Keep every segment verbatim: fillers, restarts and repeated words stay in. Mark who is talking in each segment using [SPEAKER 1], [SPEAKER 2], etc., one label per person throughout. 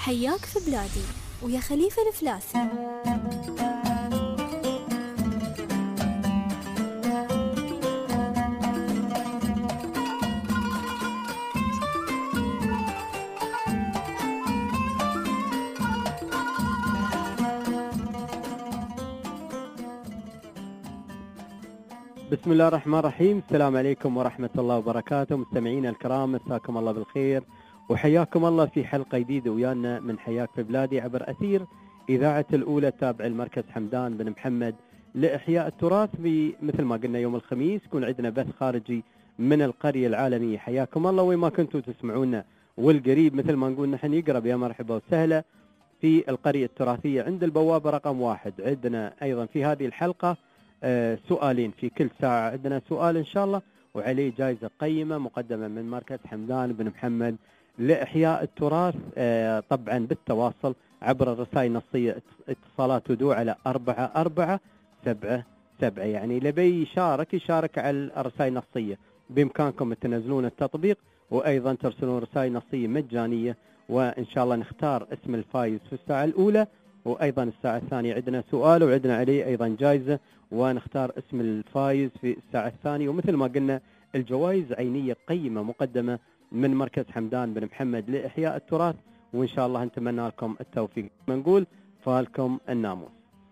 [SPEAKER 1] حياك في بلادي ويا خليفة الفلاسي.
[SPEAKER 2] بسم الله الرحمن الرحيم. السلام عليكم ورحمة الله وبركاته. مستمعينا الكرام، مساكم الله بالخير وحياكم الله في حلقة جديدة ويانا من حياك في بلادي عبر أثير إذاعة الأولى تابع المركز حمدان بن محمد لإحياء التراث. مثل ما قلنا يوم الخميس يكون عندنا بث خارجي من القرية العالمية. حياكم الله وين ما كنتوا تسمعونا، والقريب مثل ما نقول نحن يقرب يا مرحبا وسهلا في القرية التراثية عند البوابة رقم واحد. عندنا أيضا في هذه الحلقة آه سؤالين في كل ساعة. عندنا سؤال إن شاء الله وعليه جائزة قيمة مقدمة من مركز حمدان بن محمد لإحياء التراث، آه طبعا بالتواصل عبر الرسائل النصية، اتصالات ودوع على أربعة أربعة سبعة سبعة. يعني لبي يشارك يشارك على الرسائل النصية. بإمكانكم تنزلون التطبيق وأيضا ترسلون رسائل نصية مجانية، وإن شاء الله نختار اسم الفايز في الساعة الأولى، وأيضا الساعة الثانية عندنا سؤال وعندنا عليه أيضا جائزة، ونختار اسم الفايز في الساعة الثانية. ومثل ما قلنا الجوائز عينية قيمة مقدمة من مركز حمدان بن محمد لإحياء التراث، وإن شاء الله نتمنى لكم التوفيق. نقول فالكم الناموس.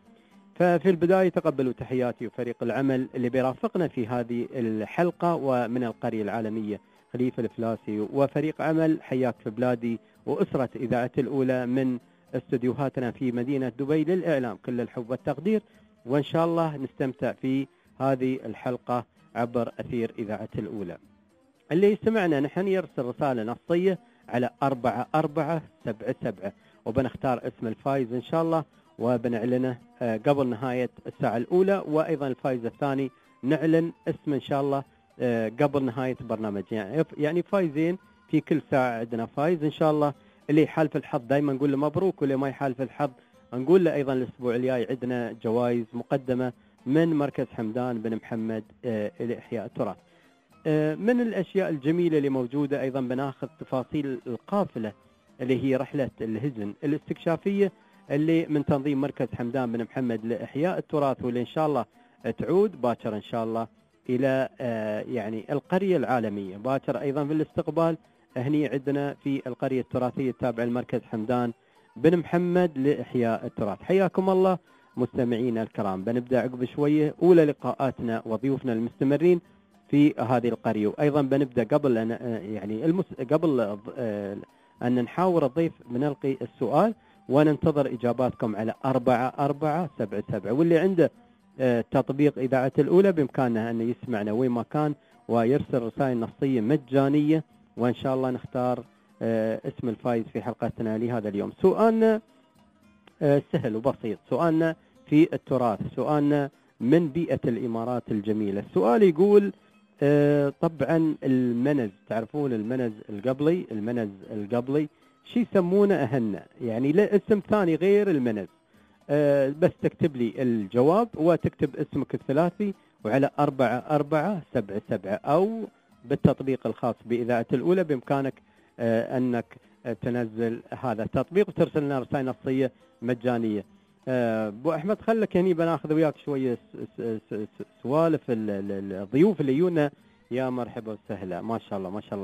[SPEAKER 2] ففي البداية تقبلوا تحياتي وفريق العمل اللي بيرافقنا في هذه الحلقة، ومن القرية العالمية خليفة الفلاسي وفريق عمل حياك في بلادي وأسرة إذاعة الأولى من استديوهاتنا في مدينة دبي للإعلام. كل الحب والتقدير، وإن شاء الله نستمتع في هذه الحلقة عبر أثير إذاعة الأولى. اللي يسمعنا نحن يرسل رسالة نصية على أربعة أربعة سبعة سبعة، وبنختار اسم الفائز إن شاء الله وبنعلنه قبل نهاية الساعة الأولى، وأيضا الفائز الثاني نعلن اسم إن شاء الله قبل نهاية البرنامج. يعني يعني فايزين في كل ساعة عندنا فايز إن شاء الله. اللي يحالف الحظ دائما نقول له مبروك، واللي ما يحالف الحظ نقول له أيضا الأسبوع الجاي عندنا جوائز مقدمة من مركز حمدان بن محمد لإحياء التراث. من الأشياء الجميلة اللي موجودة أيضا بناخذ تفاصيل القافلة اللي هي رحلة الهزن الاستكشافية اللي من تنظيم مركز حمدان بن محمد لإحياء التراث، واللي إن شاء الله تعود باكر إن شاء الله إلى يعني القرية العالمية. باكر أيضا في الاستقبال هني عندنا في القرية التراثية التابعة لمركز حمدان بن محمد لإحياء التراث. حياكم الله مستمعينا الكرام. بنبدأ عقب شوية أولى لقاءاتنا وضيوفنا المستمرين في هذه القرية، وأيضا بنبدأ قبل أن يعني المس... قبل أن نحاور الضيف بنلقي السؤال وننتظر إجاباتكم على أربعة أربعة سبعة سبعة. واللي عنده تطبيق إذاعة الأولى بإمكانه أن يسمعنا وين ما كان ويرسل رسائل نصية مجانية، وإن شاء الله نختار اسم الفائز في حلقتنا لهذا اليوم. سؤالنا سهل وبسيط، سؤالنا في التراث، سؤالنا من بيئة الإمارات الجميلة. السؤال يقول طبعا المنز، تعرفون المنز القبلي، المنز القبلي شي يسمونه أهنا، يعني له اسم ثاني غير المنز. بس تكتب لي الجواب وتكتب اسمك الثلاثي وعلى أربعة أربعة سبعة سبعة، أو بالتطبيق الخاص بإذاعة الأولى بإمكانك أنك تنزل هذا التطبيق وترسل لنا رسائل نصية مجانية. أبو أحمد خلك هني بناخذ وياك شوية سوالف الضيوف اللي يجونا. يا مرحبا وسهلا، ما شاء الله ما شاء الله.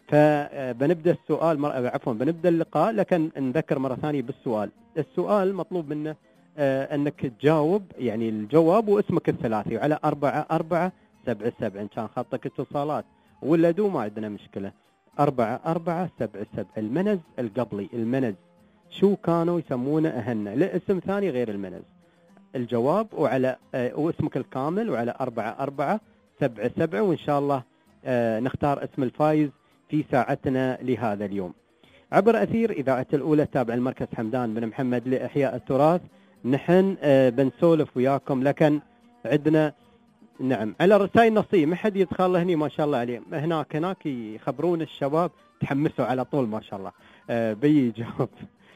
[SPEAKER 2] فبنبدأ السؤال مر... عفوا بنبدأ اللقاء، لكن نذكر مرة ثانية بالسؤال. السؤال مطلوب منه أنك تجاوب يعني الجواب واسمك الثلاثي على أربعة أربعة سبعة سبعة. إن كان خطك اتصالات ولا دو ما عندنا مشكلة. أربعة أربعة سبعة سبعة. المنز القبلي، المنز شو كانوا يسمونه أهنا؟ له اسم ثاني غير المنز. الجواب وعلى آه واسمك الكامل وعلى أربعة أربعة سبعة سبعة، وإن شاء الله آه نختار اسم الفائز في ساعتنا لهذا اليوم عبر أثير إذاعة الأولى تابع المركز حمدان بن محمد لإحياء التراث. نحن آه بنسولف وياكم، لكن عندنا نعم على الرسائل النصية ما حد يدخل هني ما شاء الله عليه. هناك هناك يخبرون الشباب تحمسوا على طول ما شاء الله. آه بي جواب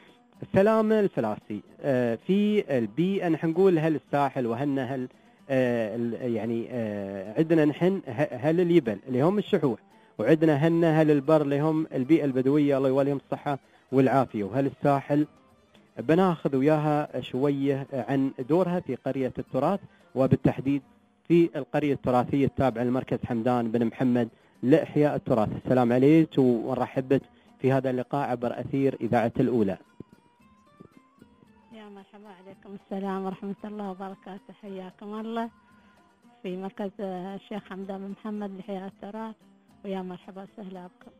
[SPEAKER 2] سلام الفلاسي. آه في البيئة نحن نقول هل الساحل وهل هل آه يعني آه عندنا نحن هل اليبل اللي هم الشحوح، وعندنا هن هل البر اللي هم البيئة البدوية الله يوليهم الصحة، والعافية. وهل الساحل بناخذ وياها شوية عن دورها في قرية التراث، وبالتحديد في القرية التراثية التابعة لمركز حمدان بن محمد لإحياء التراث. السلام عليك ونرحب بك في هذا اللقاء عبر أثير إذاعة الأولى.
[SPEAKER 3] يا مرحبا، عليكم السلام ورحمة الله وبركاته، حياكم الله في مركز الشيخ حمدان بن محمد لإحياء التراث، ويا مرحبا وسهلا بكم.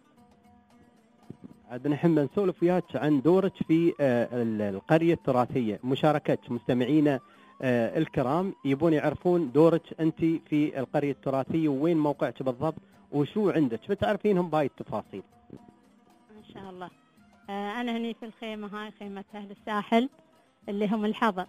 [SPEAKER 2] عاد نحب نسولف وياك عن دورك في القرية التراثية، مشاركة مستمعينا الكرام يبون يعرفون دورك أنت في القرية التراثية وين موقعك بالضبط وشو عندك، بتعرفينهم باي التفاصيل.
[SPEAKER 3] إن شاء الله. أنا هني في الخيمة، هاي خيمة أهل الساحل اللي هم الحضر،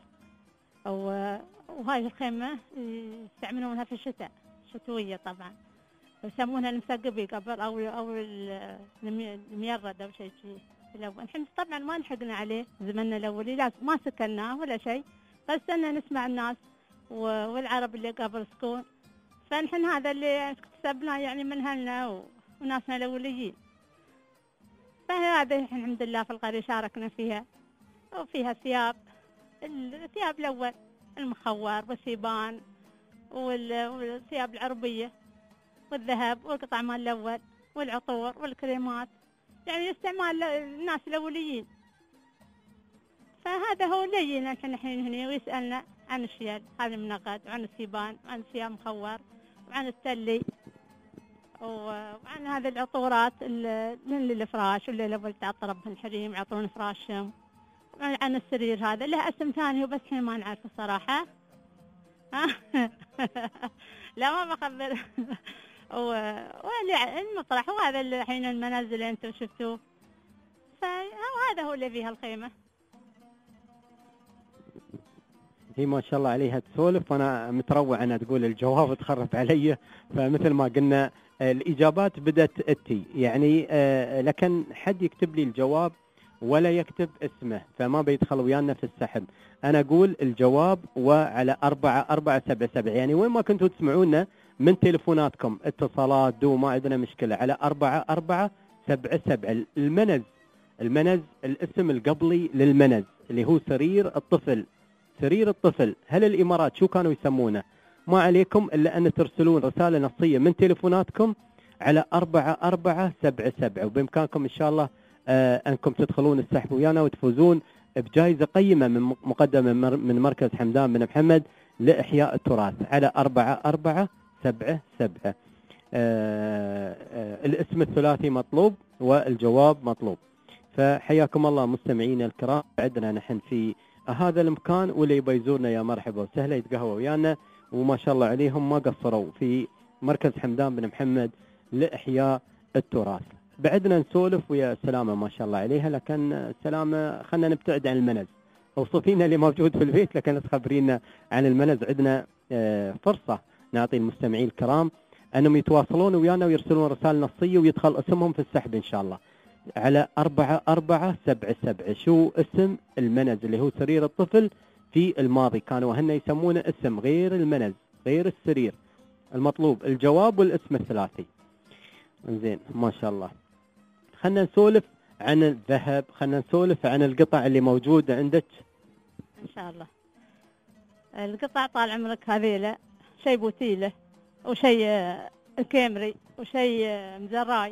[SPEAKER 3] وهاي الخيمة يستعملونها في الشتاء، شتوية طبعا، يسمونها المثقبي قبل أو أو الميرد أو شيء شيء الأول. نحن طبعا ما لحقنا عليه زمننا الأولي، لا ما سكناه ولا شيء، بس أنا نسمع الناس والعرب اللي قبل سكون، فنحن هذا اللي اكتسبناه يعني من أهلنا وناسنا الأوليين. فهذا الحمد لله في القرية شاركنا فيها، وفيها ثياب، الثياب الأول المخور والثيبان والثياب العربية والذهب والقطع مال الأول والعطور والكريمات، يعني استعمال الناس الأوليين. فهذا هو اللي يجينا نحن الحين هنا ويسألنا عن الشيال هذا المنقد، وعن الثيبان، وعن الثياب مخور، وعن التلي، وعن هذه العطورات للفراش واللي لو تعطر بالحريم يعطون فراشهم، وعن السرير هذا له اسم ثاني وبس احنا ما نعرف الصراحة. لا ما بخبر. والمطرح وهذا الحين المنازل اللي انتم شفتوه، فهذا هو اللي فيها الخيمة.
[SPEAKER 2] هي ما شاء الله عليها تسولف وانا متروع انها تقول الجواب تخرب علي، فمثل ما قلنا الاجابات بدت اتي يعني آه لكن حد يكتب لي الجواب ولا يكتب اسمه فما بيدخل ويانا في السحب. انا اقول الجواب وعلى أربعة أربعة سبعة سبعة، يعني وين ما كنتوا تسمعونا من تليفوناتكم اتصالات دو ما عندنا مشكلة، على أربعة أربعة سبعة سبعة. المنز المنز الاسم القبلي للمنز اللي هو سرير الطفل، سرير الطفل. هل الامارات شو كانوا يسمونه؟ ما عليكم الا ان ترسلون رسالة نصية من تليفوناتكم على أربعة أربعة سبعة سبعة، وبامكانكم ان شاء الله آه انكم تدخلون السحب ويانا وتفوزون بجائزة قيمة من مقدمة من مركز حمدان بن محمد لإحياء التراث على أربعة أربعة سبعة سبعة. آه آه الاسم الثلاثي مطلوب والجواب مطلوب. فحياكم الله مستمعين الكرام، عندنا نحن في هذا المكان واللي يبي يزورنا يا مرحبا وسهلا يتقهوى ويانا، وما شاء الله عليهم ما قصروا في مركز حمدان بن محمد لإحياء التراث. بعدنا نسولف ويا سلامة ما شاء الله عليها، لكن سلامة خلنا نبتعد عن المنز، اوصفينا اللي موجود في البيت لكن تخبرينا عن المنز. عندنا فرصة نعطي المستمعين الكرام أنهم يتواصلون ويانا ويرسلون رسالة نصية ويدخل اسمهم في السحب إن شاء الله على أربعة أربعة سبعة سبعة. شو اسم المنز اللي هو سرير الطفل؟ في الماضي كانوا هن يسمونه اسم غير المنز غير السرير. المطلوب الجواب والاسم الثلاثي. زين ما شاء الله. خلنا نسولف عن الذهب، خلنا نسولف عن القطع اللي موجودة عندك.
[SPEAKER 3] إن شاء الله. القطع طال عمرك هذيله شيء بوتيله وشيء الكامري وشيء مزراي،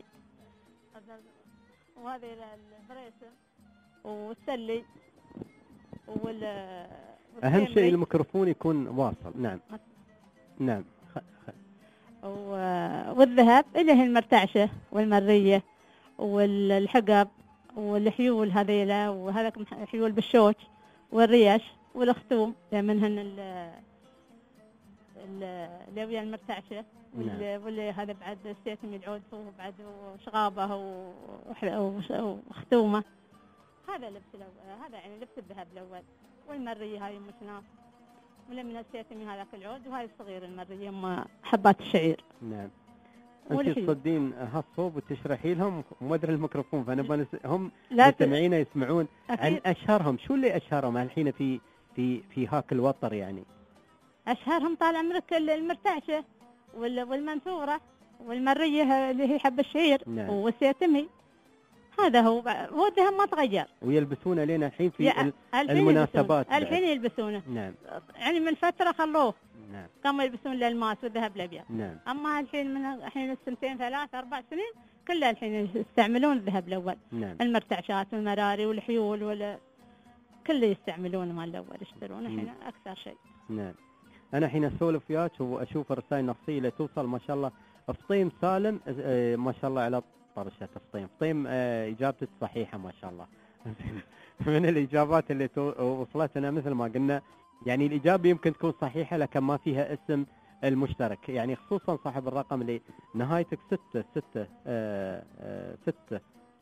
[SPEAKER 3] وهذه البريسم والسلي وال
[SPEAKER 2] أهم شيء الميكروفون يكون واصل. نعم نعم. خ... خ...
[SPEAKER 3] والذهب اللي هي المرتعشة والمرية والحقب والحيول هذيلا، وهذاك حيول بالشوك والريش والختوم منهن اللي ويا المرتعشة واللي هذا بعد السيتم العود وبعد شغابه وختومه. هذا لبس الأول، هذا يعني لبس الذهب الأول. والمرية هاي مشناف ولا من السيتمي هذاك العود، وهاي الصغير المرية ما حبات الشعير.
[SPEAKER 2] نعم. انت تصدين هالصوب وتشرحي لهم وما ادري الميكروفون، فانا هم مستمعين يسمعون عن اشهرهم. شو اللي اشهرهم الحين في في في هاك الوطر يعني؟
[SPEAKER 3] اشهرهم طال عمرك المرتعشه والمنثوره والمريه اللي هي حب الشعير.
[SPEAKER 2] نعم.
[SPEAKER 3] والسيتمي. هذا هو هو الذهب ما تغير،
[SPEAKER 2] ويلبسونه لنا الحين في
[SPEAKER 3] يا-
[SPEAKER 2] ال-
[SPEAKER 3] الحين
[SPEAKER 2] المناسبات
[SPEAKER 3] يلبسون.
[SPEAKER 2] بعد.
[SPEAKER 3] الحين يلبسونه،
[SPEAKER 2] نعم
[SPEAKER 3] يعني من فترة خلوه
[SPEAKER 2] نعم
[SPEAKER 3] كانوا يلبسون الألماس والذهب الأبيض،
[SPEAKER 2] نعم
[SPEAKER 3] أما الحين من الحين السنتين ثلاث أربع سنين كلها الحين يستعملون الذهب الأول،
[SPEAKER 2] نعم
[SPEAKER 3] المرتعشات والمراري والحيول ولا كله يستعملون مال الأول يشترون الحين أكثر شيء.
[SPEAKER 2] نعم. أنا حين أسولف وياك وأشوف الرسائل النصية اللي توصل ما شاء الله. فطيم سالم آه، ما شاء الله على طرشة فطيم. فطيم آه، إجابتك صحيحة ما شاء الله. من الإجابات اللي تو- وصلتنا مثل ما قلنا، يعني الإجابة يمكن تكون صحيحة لكن ما فيها اسم المشترك، يعني خصوصا صاحب الرقم اللي نهايتك ستة ستة آه، آه، ستة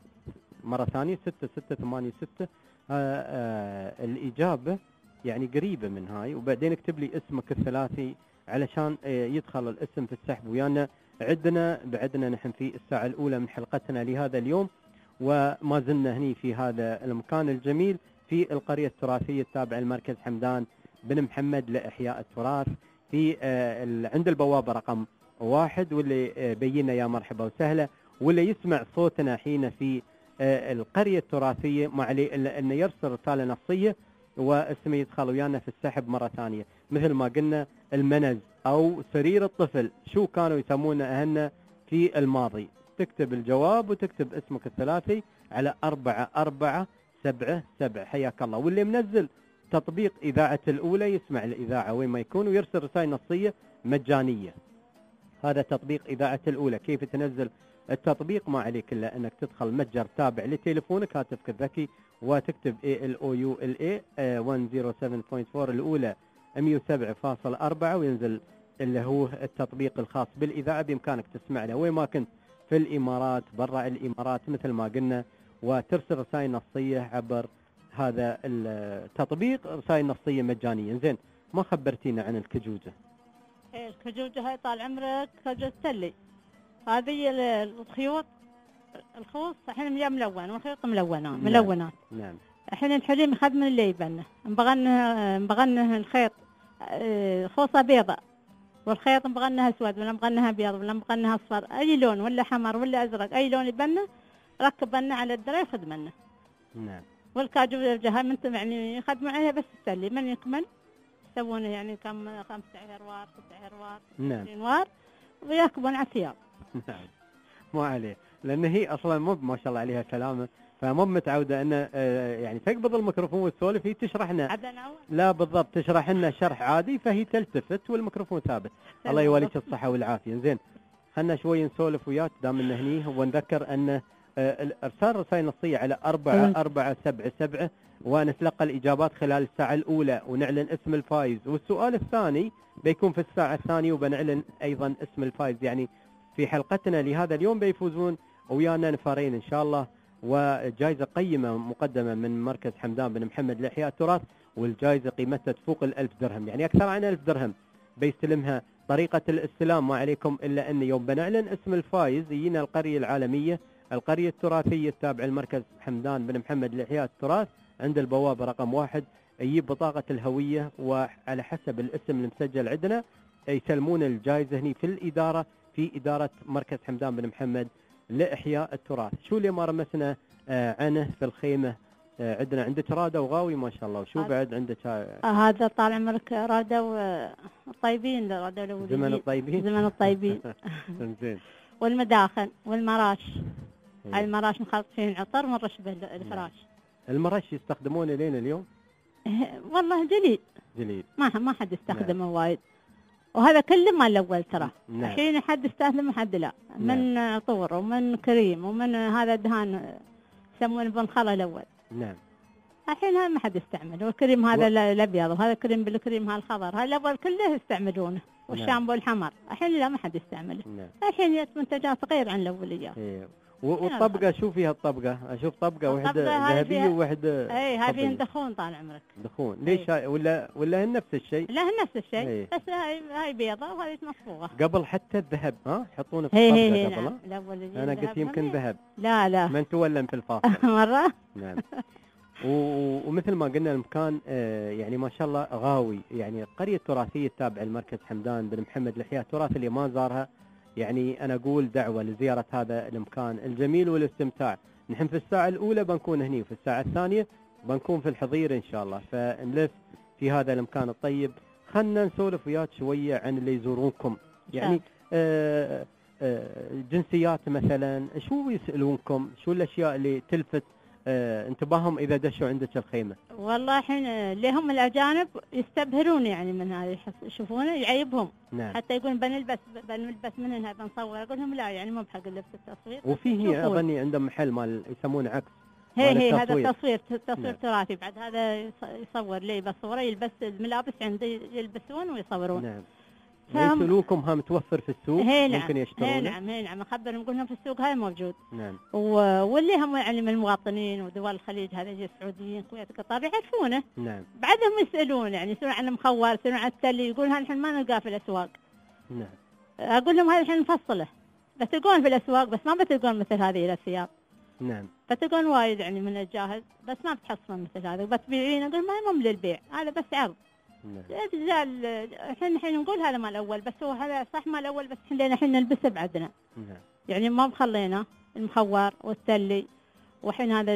[SPEAKER 2] مرة ثانية ستة ستة ثمانية ستة. آه، آه، الإجابة يعني قريبة من هاي، وبعدين اكتب لي اسمك الثلاثي علشان آه، يدخل الاسم في السحب ويانا. عندنا بعدنا نحن في الساعة الأولى من حلقتنا لهذا اليوم، وما زلنا هني في هذا المكان الجميل في القرية التراثية التابعة لمركز حمدان بن محمد لإحياء التراث في آه، ال- عند البوابة رقم واحد. واللي آه، بينا يا مرحبا وسهلا، واللي يسمع صوتنا حين في آه، القرية التراثية ما عليه إلا أنه يرسل رسالة نصية واسمه يدخل ويانا في السحب مرة ثانية. مثل ما قلنا المنز أو سرير الطفل شو كانوا يسمونه أهلنا في الماضي، تكتب الجواب وتكتب اسمك الثلاثي على أربعة أربعة سبعة سبعة. حياك الله. واللي منزل تطبيق إذاعة الأولى يسمع الإذاعة وين ما يكون ويرسل رسائل نصية مجانية. هذا تطبيق إذاعة الأولى. كيف تنزل التطبيق؟ ما عليك إلا أنك تدخل متجر تابع لتليفونك هاتفك الذكي وتكتب إيه إل أو يو إل إيه مئة وسبعة فاصلة أربعة الأولى مئة وسبعة فاصلة أربعة، وينزل اللي هو التطبيق الخاص بالإذاعة. بإمكانك تسمعنا وين ما كنت في الإمارات برا الإمارات مثل ما قلنا، وترسل رسائل نصية عبر هذا التطبيق، رسائل نصية مجانية. زين، ما خبرتينا عن الكجوجة؟
[SPEAKER 3] إيه الكجوجة هاي طال عمرك كجوجة تلي، هذه ال- الخيوط الخوص الحين مياه ملون والخيوط ملونات ملونات.
[SPEAKER 2] نعم
[SPEAKER 3] الحين الحريم يخذ من اللي يبنه، مبغنه مبغنه الخيط آه، خوصة بيضاء والخيط مبغنها اسود ولا مبغنها ابيض ولا مبغنها اصفر، اي لون ولا حمر ولا ازرق اي لون يبنه ركب لنا على الدرع ياخذ منه.
[SPEAKER 2] نعم
[SPEAKER 3] والكاجوجة هاي من يعني يخدموا عليها بس التلي، من يكمل يسوونه يعني كم خمسة عروار ستة عروار
[SPEAKER 2] نعم
[SPEAKER 3] عشرين وار ويركبون على الثياب.
[SPEAKER 2] نعم ما عليه، لان هي اصلا مو ما شاء الله عليها سلامه، فمو متعوده ان آه، يعني تقبض الميكروفون وتسولف. هي تشرح لنا،
[SPEAKER 3] عاد انا أول
[SPEAKER 2] لا بالضبط تشرح لنا شرح عادي، فهي تلتفت والميكروفون ثابت. الله يوليك الصحه والعافيه. زين، خلنا شوي نسولف وياك دام انه هني، ونذكر ان آه، ارسال رسائل نصيه على أربعة أربعة سبعة سبعة ونتلقى الاجابات خلال الساعه الاولى ونعلن اسم الفائز. والسؤال الثاني بيكون في الساعه الثانيه وبنعلن ايضا اسم الفائز. يعني في حلقتنا لهذا اليوم بيفوزون ويانا نفرين ان شاء الله، وجائزة قيمة مقدمة من مركز حمدان بن محمد لإحياء التراث، والجائزة قيمتها تفوق الألف درهم، يعني أكثر عن ألف درهم بيستلمها. طريقة الاستلام ما عليكم إلا أن يوم بنعلن اسم الفائز يجينا القرية العالمية القرية التراثية التابعة لمركز حمدان بن محمد لإحياء التراث عند البوابة رقم واحد، يجيب بطاقة الهوية وعلى حسب الاسم المسجل عندنا يسلمون الجائزة هني في الإدارة، في إدارة مركز حمدان بن محمد لإحياء التراث. شو اللي ما رمسنا آه عنه في الخيمة؟ آه عندنا عندك رادة وغاوي ما شاء الله، وشو بعد عندك؟ آه
[SPEAKER 3] آه هذا طال عمرك رادوا الطيبين، رادوا الأولين
[SPEAKER 2] زمن الطيبين.
[SPEAKER 3] زمن الطيبين.
[SPEAKER 2] زين.
[SPEAKER 3] والمداخن والمراش،
[SPEAKER 2] إيه.
[SPEAKER 3] هاي المراش نخلط فيه العطر ونرش به الفراش.
[SPEAKER 2] المرش يستخدمونه لين اليوم؟
[SPEAKER 3] والله جليل
[SPEAKER 2] جليل،
[SPEAKER 3] ما ما حد يستخدمه وايد، وهذا كله مال الأول ترى.
[SPEAKER 2] نعم.
[SPEAKER 3] الحين حد يستخدمه حد لا، من عطور ومن كريم ومن هذا دهان يسمونه بنخله الأول.
[SPEAKER 2] نعم.
[SPEAKER 3] الحين هذا ما حد يستعمله، والكريم هذا و... الأبيض وهذا كريم بالكريم هذا الخضر، هذا الأول كله يستعملونه، والشامبو الحمر الحين لا ما حد يستعمله.
[SPEAKER 2] نعم.
[SPEAKER 3] الحين جت منتجات غير عن الأوليات.
[SPEAKER 2] إيه. والطبقة شو فيها الطبقة؟ أشوف طبقة واحدة ذهبية
[SPEAKER 3] فيها...
[SPEAKER 2] وواحدة
[SPEAKER 3] اي هاي فيها دخون طال عمرك.
[SPEAKER 2] دخون ليش؟ هاي ولا ولا هن نفس الشيء؟
[SPEAKER 3] لا هن نفس الشيء.
[SPEAKER 2] ايه.
[SPEAKER 3] بس هاي هاي بيضة وهذه مصفوغة
[SPEAKER 2] قبل حتى الذهب ها يحطونه في
[SPEAKER 3] هي
[SPEAKER 2] الطبقة
[SPEAKER 3] هي
[SPEAKER 2] قبل.
[SPEAKER 3] نعم. الأوليين
[SPEAKER 2] أنا قلت يمكن ذهب.
[SPEAKER 3] لا لا
[SPEAKER 2] ما نتولم في الفاصل.
[SPEAKER 3] مرة.
[SPEAKER 2] نعم. ومثل ما قلنا المكان آه يعني ما شاء الله غاوي، يعني قرية تراثية تابعة لمركز حمدان بن محمد لإحياء التراث. اللي ما زارها يعني أنا أقول دعوة لزيارة هذا المكان الجميل والاستمتاع نحن في الساعة الأولى بنكون هني، وفي الساعة الثانية بنكون في الحضير إن شاء الله، فنلف في هذا المكان الطيب. خلنا نسولف وياك شوية عن اللي يزورونكم، يعني آه آه جنسيات مثلا، شو يسألونكم، شو الأشياء اللي تلفت آه انتباههم إذا دشوا عندك الخيمة؟
[SPEAKER 3] والله الحين لهم الأجانب يستبهرون يعني من هذا، يشوفونه يعيبهم.
[SPEAKER 2] نعم.
[SPEAKER 3] حتى يقولون بنلبس بنلبس من هنا بنصور، أقول لهم لا يعني مو بحق اللبس التصوير.
[SPEAKER 2] وفيه أظني عندهم محل مال يسمونه عكس.
[SPEAKER 3] هي هي هذا التصوير تصوير نعم. تراثي، بعد هذا يصور لي بصوره، يلبس الملابس عندي يلبسون ويصورون.
[SPEAKER 2] نعم. يسألونكم ها متوفر في السوق
[SPEAKER 3] نعم.
[SPEAKER 2] ممكن يشترونه؟
[SPEAKER 3] هي نعم هي نعم أخبرهم قلنا في السوق هاي موجود.
[SPEAKER 2] نعم.
[SPEAKER 3] واللي هم يعني من المواطنين ودول الخليج هذا يجي السعوديين كويت قطر يعرفونه.
[SPEAKER 2] نعم.
[SPEAKER 3] بعدهم يسألون يعني يسألون عن المخور، يسألون عن التلي، يقول هذا الحين ما نلقاه في الأسواق.
[SPEAKER 2] نعم.
[SPEAKER 3] أقول لهم هذا الحين مفصله، بتلقون في الأسواق بس ما بتلقون مثل هذه الثياب.
[SPEAKER 2] نعم.
[SPEAKER 3] بتلقون وايد يعني من الجاهز بس ما بتحصلون مثل هذا، بتبيعين أقول ما مو للبيع، هذا بس عرض. نعم. الحين الحين نقول هذا مال الأول، بس هو هذا صح مال الأول، بس الحين الحين نلبسه بعدنا.
[SPEAKER 2] نعم.
[SPEAKER 3] يعني ما مخلينا المخور والتلي، وحين هذا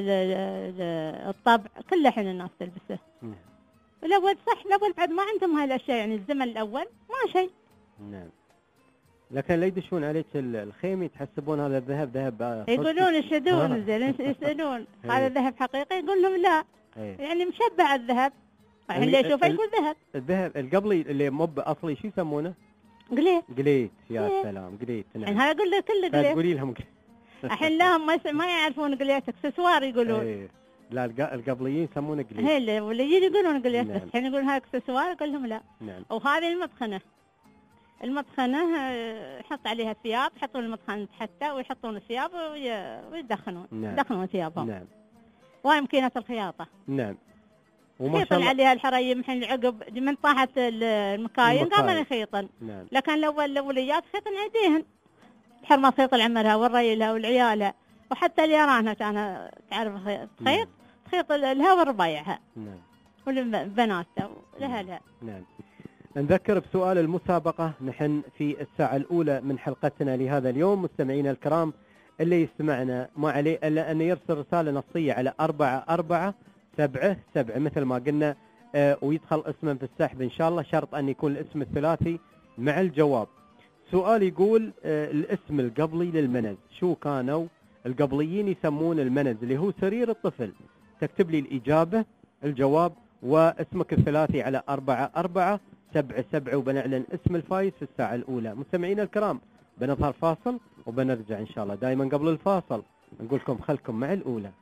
[SPEAKER 3] الطبع كله الحين الناس تلبسه.
[SPEAKER 2] نعم.
[SPEAKER 3] الأول صح الأول بعد ما عندهم هاي الأشياء، يعني الزمن الأول ما شيء.
[SPEAKER 2] نعم. لكن لا يدشون عليك الخيمة يتحسبون هذا الذهب ذهب،
[SPEAKER 3] يقولون يشهدون زين يسألون هذا ذهب حقيقي، يقول لهم لا. هي. يعني مشبع الذهب، الحين اللي يشوفه يقول ذهب.
[SPEAKER 2] الذهب القبلي اللي مو باصلي شو يسمونه؟
[SPEAKER 3] قليت.
[SPEAKER 2] قليت يا إيه. سلام قليت.
[SPEAKER 3] نعم. يعني هذا اقول له كله قليت.
[SPEAKER 2] تقولي لهم
[SPEAKER 3] الحين لهم ما ما يعرفون قليت، اكسسوار يقولون.
[SPEAKER 2] ايه. لا القبليين يسمونه قليت.
[SPEAKER 3] هي واللي يجي يقولون قليت. نعم. بس الحين يقولون هذا اكسسوار، اقول لهم لا.
[SPEAKER 2] نعم.
[SPEAKER 3] وهذه المطخنه المطخنه يحط عليها ثياب، يحطون المطخنه تحته ويحطون الثياب ويدخنون. نعم. يدخنون ثيابهم.
[SPEAKER 2] نعم.
[SPEAKER 3] وهي ماكينه الخياطه.
[SPEAKER 2] نعم.
[SPEAKER 3] يخيطن عليها الحرايم الحين العقب من طاحت المكاين قاموا يخيطن.
[SPEAKER 2] نعم.
[SPEAKER 3] لكن الاول الاوليات خيطن ايديهن، الحرمه تخيط لعمرها والريلها والعيالها، وحتى اليرانها كان تعرف تخيط تخيط لها وربايعها.
[SPEAKER 2] نعم.
[SPEAKER 3] ولبناتها ولها.
[SPEAKER 2] نعم. نذكر بسؤال المسابقة، نحن في الساعة الأولى من حلقتنا لهذا اليوم مستمعينا الكرام، اللي يستمعنا ما عليه إلا أن يرسل رسالة نصية على أربعة أربعة سبعة سبعة مثل ما قلنا، آه ويدخل اسما في السحب إن شاء الله، شرط أن يكون الاسم الثلاثي مع الجواب. سؤال يقول آه الاسم القبلي للمنز، شو كانوا القبليين يسمون المنز اللي هو سرير الطفل؟ تكتب لي الإجابة الجواب واسمك الثلاثي على أربعة أربعة سبعة سبعة، وبنعلن اسم الفايز في الساعة الأولى. مستمعينا الكرام بنظهر فاصل وبنرجع إن شاء الله. دائما قبل الفاصل نقول لكم خلكم مع الأولى.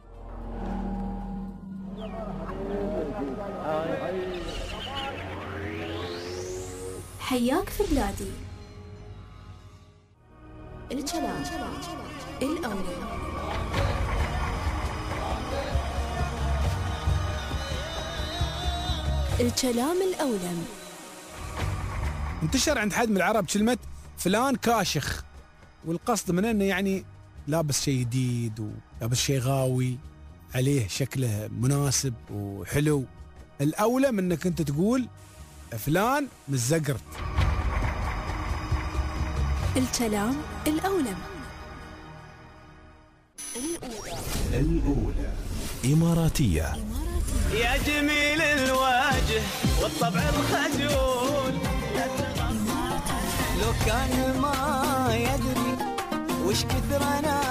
[SPEAKER 1] حياك في بلادي. الكلام الأولى. الكلام الأولى.
[SPEAKER 4] انتشر عند حد من العرب كلمة فلان كاشخ، والقصد من انه يعني لابس شيء جديد ولابس شيء غاوي عليه، شكله مناسب وحلو. الأولى من انك انت تقول فلان متزقرت.
[SPEAKER 1] الكلام الأولى.
[SPEAKER 5] الأولى الأولى إماراتية.
[SPEAKER 6] يا جميل الوجه والطبع الخجول، لو كان ما يدري وش كثر انا.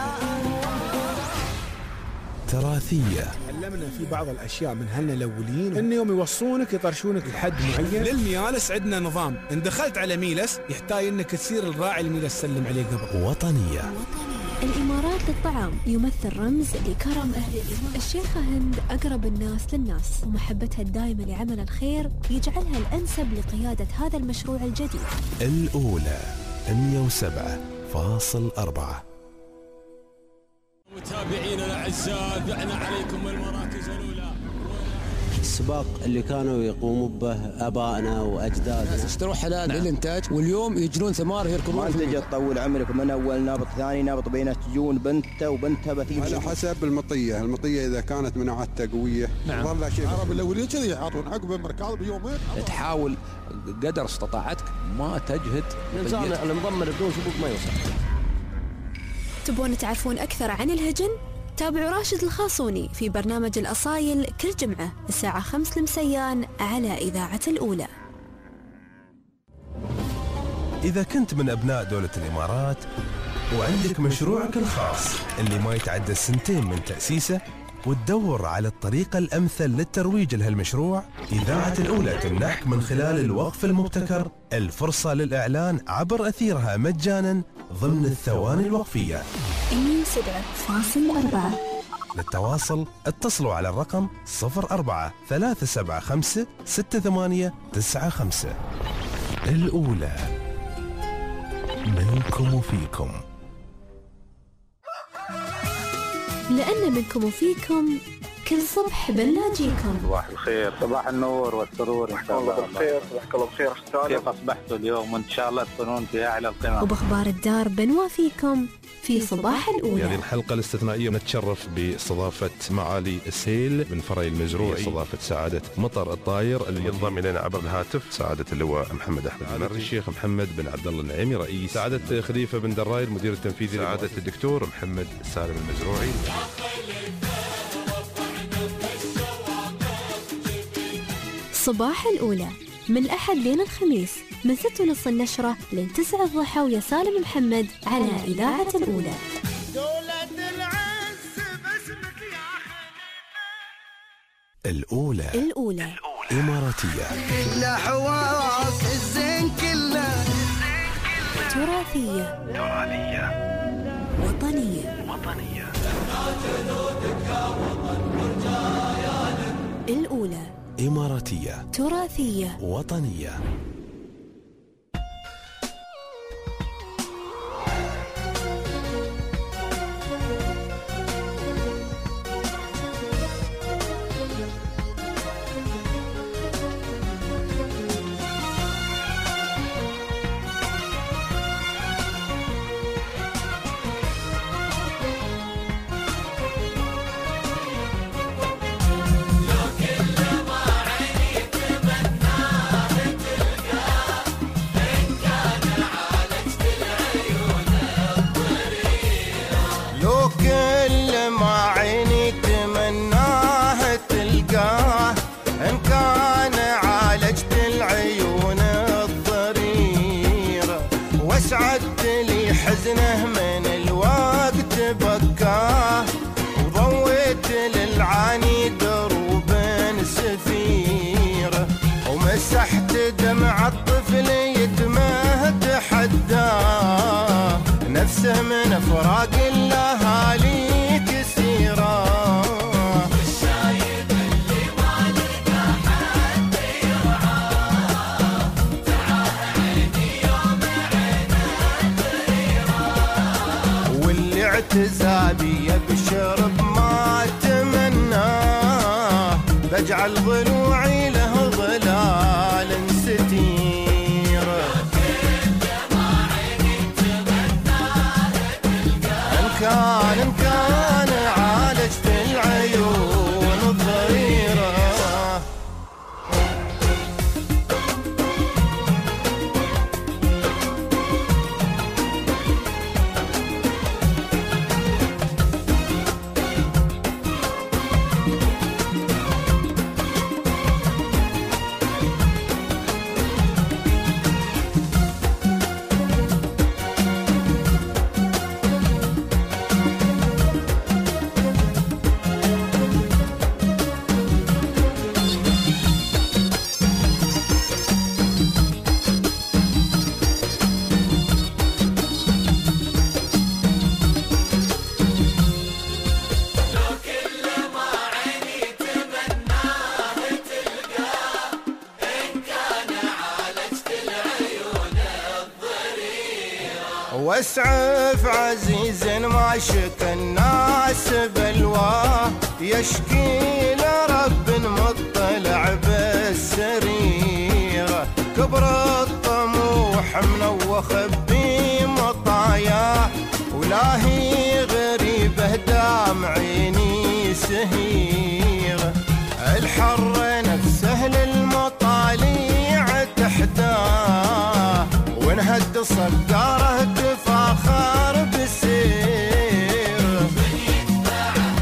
[SPEAKER 5] تراثية.
[SPEAKER 4] علمنا في بعض الاشياء من هلنا الاوليين ان يوم يوصونك يطرشونك لحد معين. للميالس عندنا نظام، ان دخلت على ميلس يحتاج انك تصير الراعي الميلس سلم عليه قبل.
[SPEAKER 5] وطنية.
[SPEAKER 1] الإمارات للطعام يمثل رمز لكرم أهل الإمارات. الشيخة هند أقرب الناس للناس، ومحبتها الدائمة لعمل الخير يجعلها الأنسب لقيادة هذا المشروع الجديد.
[SPEAKER 5] الأولى مئة وسبعة فاصل أربعة.
[SPEAKER 7] متابعينا الأعزاء، دعنا عليكم المراكز الأولى.
[SPEAKER 8] السباق اللي كانوا يقوموا به ابائنا واجدادنا،
[SPEAKER 9] اشتروا حلال للانتاج، واليوم يجرون ثمار يركبون.
[SPEAKER 10] ما تجي تطول عمرك من اول نابط ثاني نابط بينه، تجون بنته وبنتها بتيجي
[SPEAKER 11] على حسب المطيه، المطيه اذا كانت مناعتها قويه.
[SPEAKER 9] نعم.
[SPEAKER 11] والله شيء
[SPEAKER 9] العرب الاولين كذي يعطون عقب المركاض بيومين.
[SPEAKER 12] تحاول قدر استطاعتك ما تجهد.
[SPEAKER 8] النظام المضمر بدون سبوق ما يوصل.
[SPEAKER 1] تبون تعرفون اكثر عن الهجن؟ تابعوا راشد الخاصوني في برنامج الأصايل كل جمعة الساعة خمس المسيان على إذاعة الأولى.
[SPEAKER 5] إذا كنت من أبناء دولة الإمارات وعندك مشروعك الخاص اللي ما يتعدى السنتين من تأسيسه وتدور على الطريقة الأمثل للترويج لهالمشروع، إذاعة الأولى تمنحك من خلال الوقف المبتكر الفرصة للإعلان عبر أثيرها مجانا ضمن الثواني الوقفية.
[SPEAKER 1] مية وسبعة فاصلة أربعة.
[SPEAKER 5] للتواصل اتصلوا على الرقم صفر أربعة ثلاثة سبعة خمسة ستة ثمانية تسعة خمسة. الأولى منكم وفيكم.
[SPEAKER 1] لأن منكم وفيكم كل صبح بنلاقيكم.
[SPEAKER 13] صباح الخير، صباح النور والسرور إن شاء الله.
[SPEAKER 14] صباح الخير، صباحك الله بخير أختار.
[SPEAKER 13] كيف أصبحتوا اليوم؟ وإن شاء الله تكونون في أعلى القمم.
[SPEAKER 1] وبأخبار الدار بنوافيكم في صباح الأولى.
[SPEAKER 15] هذه الحلقة الاستثنائية نتشرف باستضافة معالي السيل بن فري المزروعي، استضافة سعادة مطر الطاير اللي ينضم إلينا عبر الهاتف سعادة اللواء محمد أحمد المري، الشيخ محمد بن عبد الله النعيمي رئيس، سعادة خليفة بن دراي المدير التنفيذي، سعادة الدكتور محمد سالم المزروعي.
[SPEAKER 1] صباح الأولى من الأحد لين الخميس من ستة ونص النشرة لين تسعة الضحى ويا سالم محمد على إذاعة الأولى.
[SPEAKER 5] الأولى
[SPEAKER 1] الأولى
[SPEAKER 5] إماراتية،
[SPEAKER 6] كلها حواس الزين كلها
[SPEAKER 1] تراثية
[SPEAKER 5] تراثية
[SPEAKER 1] وطنية
[SPEAKER 5] وطنية.
[SPEAKER 1] الأولى
[SPEAKER 5] إماراتية
[SPEAKER 1] تراثية
[SPEAKER 5] وطنية.
[SPEAKER 6] حزنه من الوقت بكاه وضويت للعاني دروب سفيره ومسحت دمع الطفل يتمه تحداه نفسه من فراق الاهالي كسيره. اعتزابي بشرب ما تمناه بجعل ضلوعي له ظلال ستير. ان كان ان كان عالجت العيون الضريره. واسعف عزيز ما شك الناس بلواه يشكي لرب مطلع بالسريره كبر الطموح منوخ بمطاياه ولاهي غريبه دام عيني سهيره الحر نفسه للمطاليع تحداه ونهد صقاره تفاخر بالسير.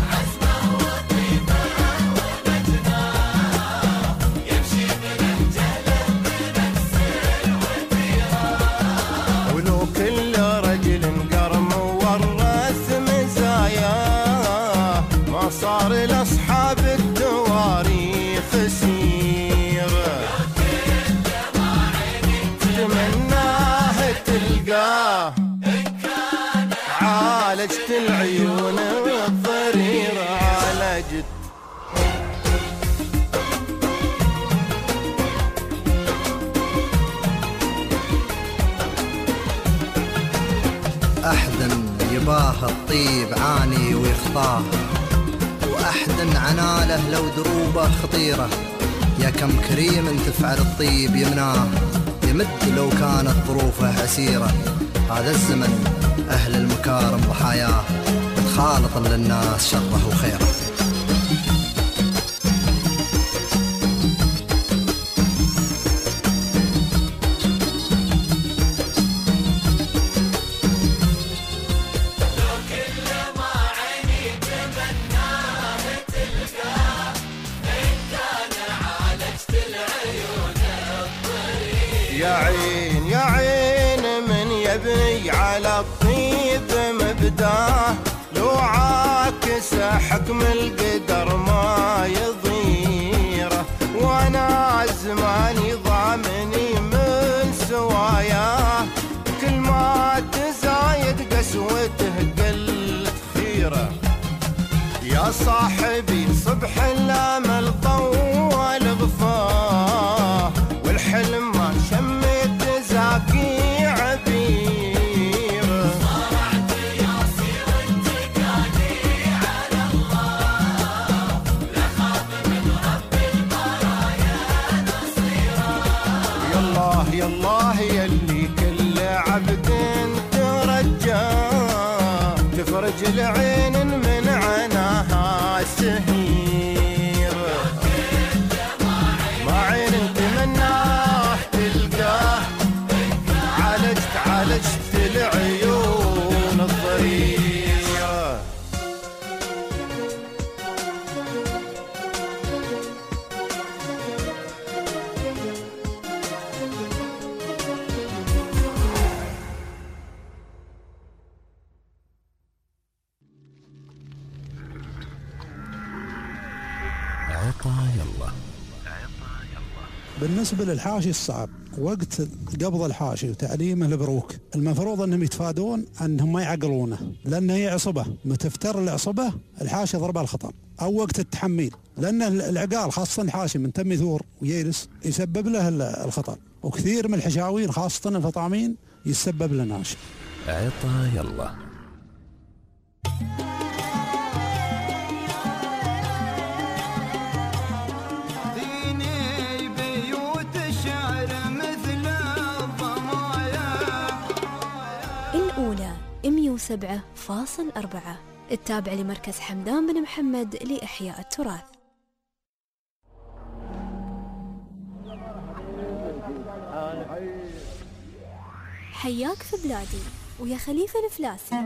[SPEAKER 16] العيون الضريرة عالجت.
[SPEAKER 17] أحد يباه الطيب عاني ويخطاه، وأحد عناله لو دروبه خطيرة. يا كم كريم تفعل الطيب يمناه، يمد لو كانت ظروفه عسيرة. هذا الزمن أهل المكارم ضحاياه، خالط للناس شره وخيره.
[SPEAKER 16] يا عين يا عين من يبني على الطيب مبداه، لو عاكس حكم القدر ما يضيره. وانا زماني ضامني من سواياه، كل ما تزايد قسوته قلت خيره. يا صاحبي صبح الامل طول غفاه، والحلم ما شميت زاكي عبير. صرعت ياسي وانتقالي على الله، لخاف من رب البرايا نصيرا. يالله يالله يلي كل عبد ترجاه، تفرج العين من عناها السهير. ما عين تمناه تلقاه، عالجت عالجت العيون الضريرة.
[SPEAKER 17] عطايا الله.
[SPEAKER 18] بالنسبة للحاشي الصعب وقت قبض الحاشي وتعليمه البروك، المفروض انهم يتفادون انهم ما يعقلونه، لان هي عصبه، متفتر العصبه الحاشي ضربها الخطر، او وقت التحميل، لان العقال خاصه الحاشي من تم يثور ويجلس يسبب له الخطر، وكثير من الحشاوين خاصه الفطامين يسبب له ناشي.
[SPEAKER 17] عطايا الله.
[SPEAKER 1] الأولى مئة وسبعة فاصلة أربعة، التابع لمركز حمدان بن محمد لإحياء التراث. حياك في بلادي ويا خليفة الفلاسي.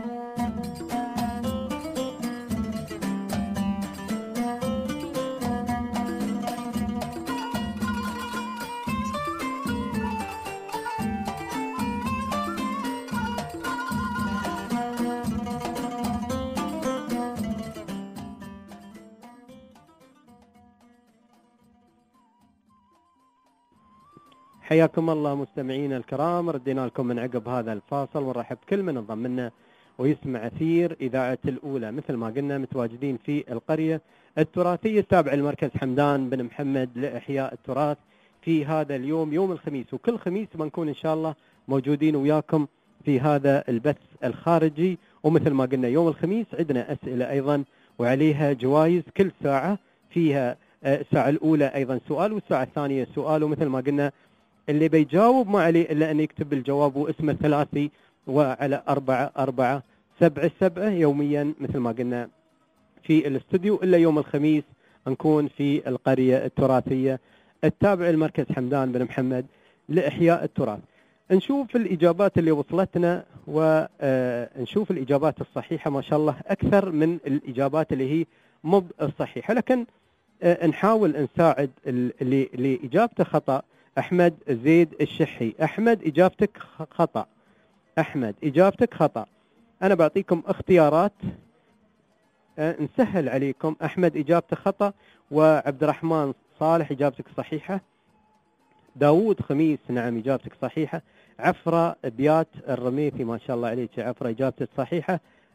[SPEAKER 2] حياكم الله مستمعينا الكرام، ردينا لكم من عقب هذا الفاصل ونرحب بكل من انضم لنا ويسمع أثير إذاعة الأولى. مثل ما قلنا متواجدين في القرية التراثية التابعة لمركز حمدان بن محمد لإحياء التراث في هذا اليوم يوم الخميس، وكل خميس بنكون إن شاء الله موجودين وياكم في هذا البث الخارجي. ومثل ما قلنا يوم الخميس عندنا أسئلة أيضا وعليها جوائز كل ساعة، فيها الساعة الأولى أيضا سؤال والساعة الثانية سؤال. ومثل ما قلنا اللي بيجاوب ما عليه إلا أن يكتب الجواب واسمه ثلاثي وعلى أربعة أربعة سبعة سبعة يوميا مثل ما قلنا في الاستوديو، إلا يوم الخميس نكون في القرية التراثية التابعة لمركز حمدان بن محمد لإحياء التراث. نشوف الإجابات اللي وصلتنا ونشوف الإجابات الصحيحة، ما شاء الله أكثر من الإجابات اللي هي مو الصحيحة، لكن نحاول نساعد اللي, اللي إجابته خطأ. أحمد زيد الشحي، أحمد إجابتك خطأ، أحمد إجابتك خطأ. أنا بعطيكم اختيارات أه نسهل عليكم. أحمد إجابته خطأ، وعبد الرحمن صالح إجابتك صحيحة، داوود خميس نعم إجابتك صحيحة، عفرة بيات الرميثي ما شاء الله عليك عفرة إجابتك صحيحة،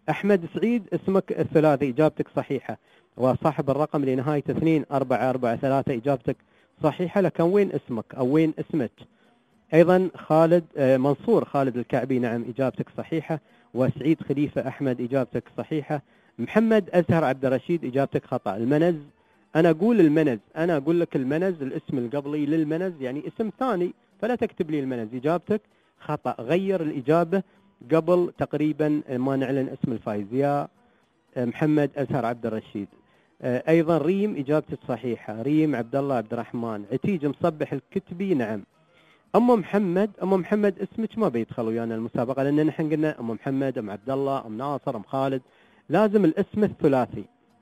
[SPEAKER 2] أحمد سعيد اسمك الثلاثي، إجابتك صحيحة. وصاحب الرقم اللي نهايته اثنين أربعة أربعة ثلاثة، إجابتك صحيحة، لكن وين اسمك أو وين اسمك؟ أيضا خالد آه منصور خالد الكعبي، نعم إجابتك صحيحة. وسعيد خليفة أحمد، إجابتك صحيحة. محمد أزهر عبد الرشيد، إجابتك خطأ. المنز، أنا أقول المنز، أنا أقول لك المنز، الاسم القبلي للمنز يعني اسم ثاني، فلا تكتب لي المنز. إجابتك خطأ، غير الإجابة قبل تقريبا ما نعلن اسم الفائز يا محمد أزهر عبد الرشيد. أيضا ريم، إجابتك صحيحة، ريم عبد الله عبد الرحمن. عتيج مصبح الكتبي، نعم. أم محمد، أم محمد اسمك ما بيدخل ويانا المسابقة، لأن نحن قلنا أم محمد، أم عبد الله، أم ناصر، أم خالد، لازم الاسم الثلاثي.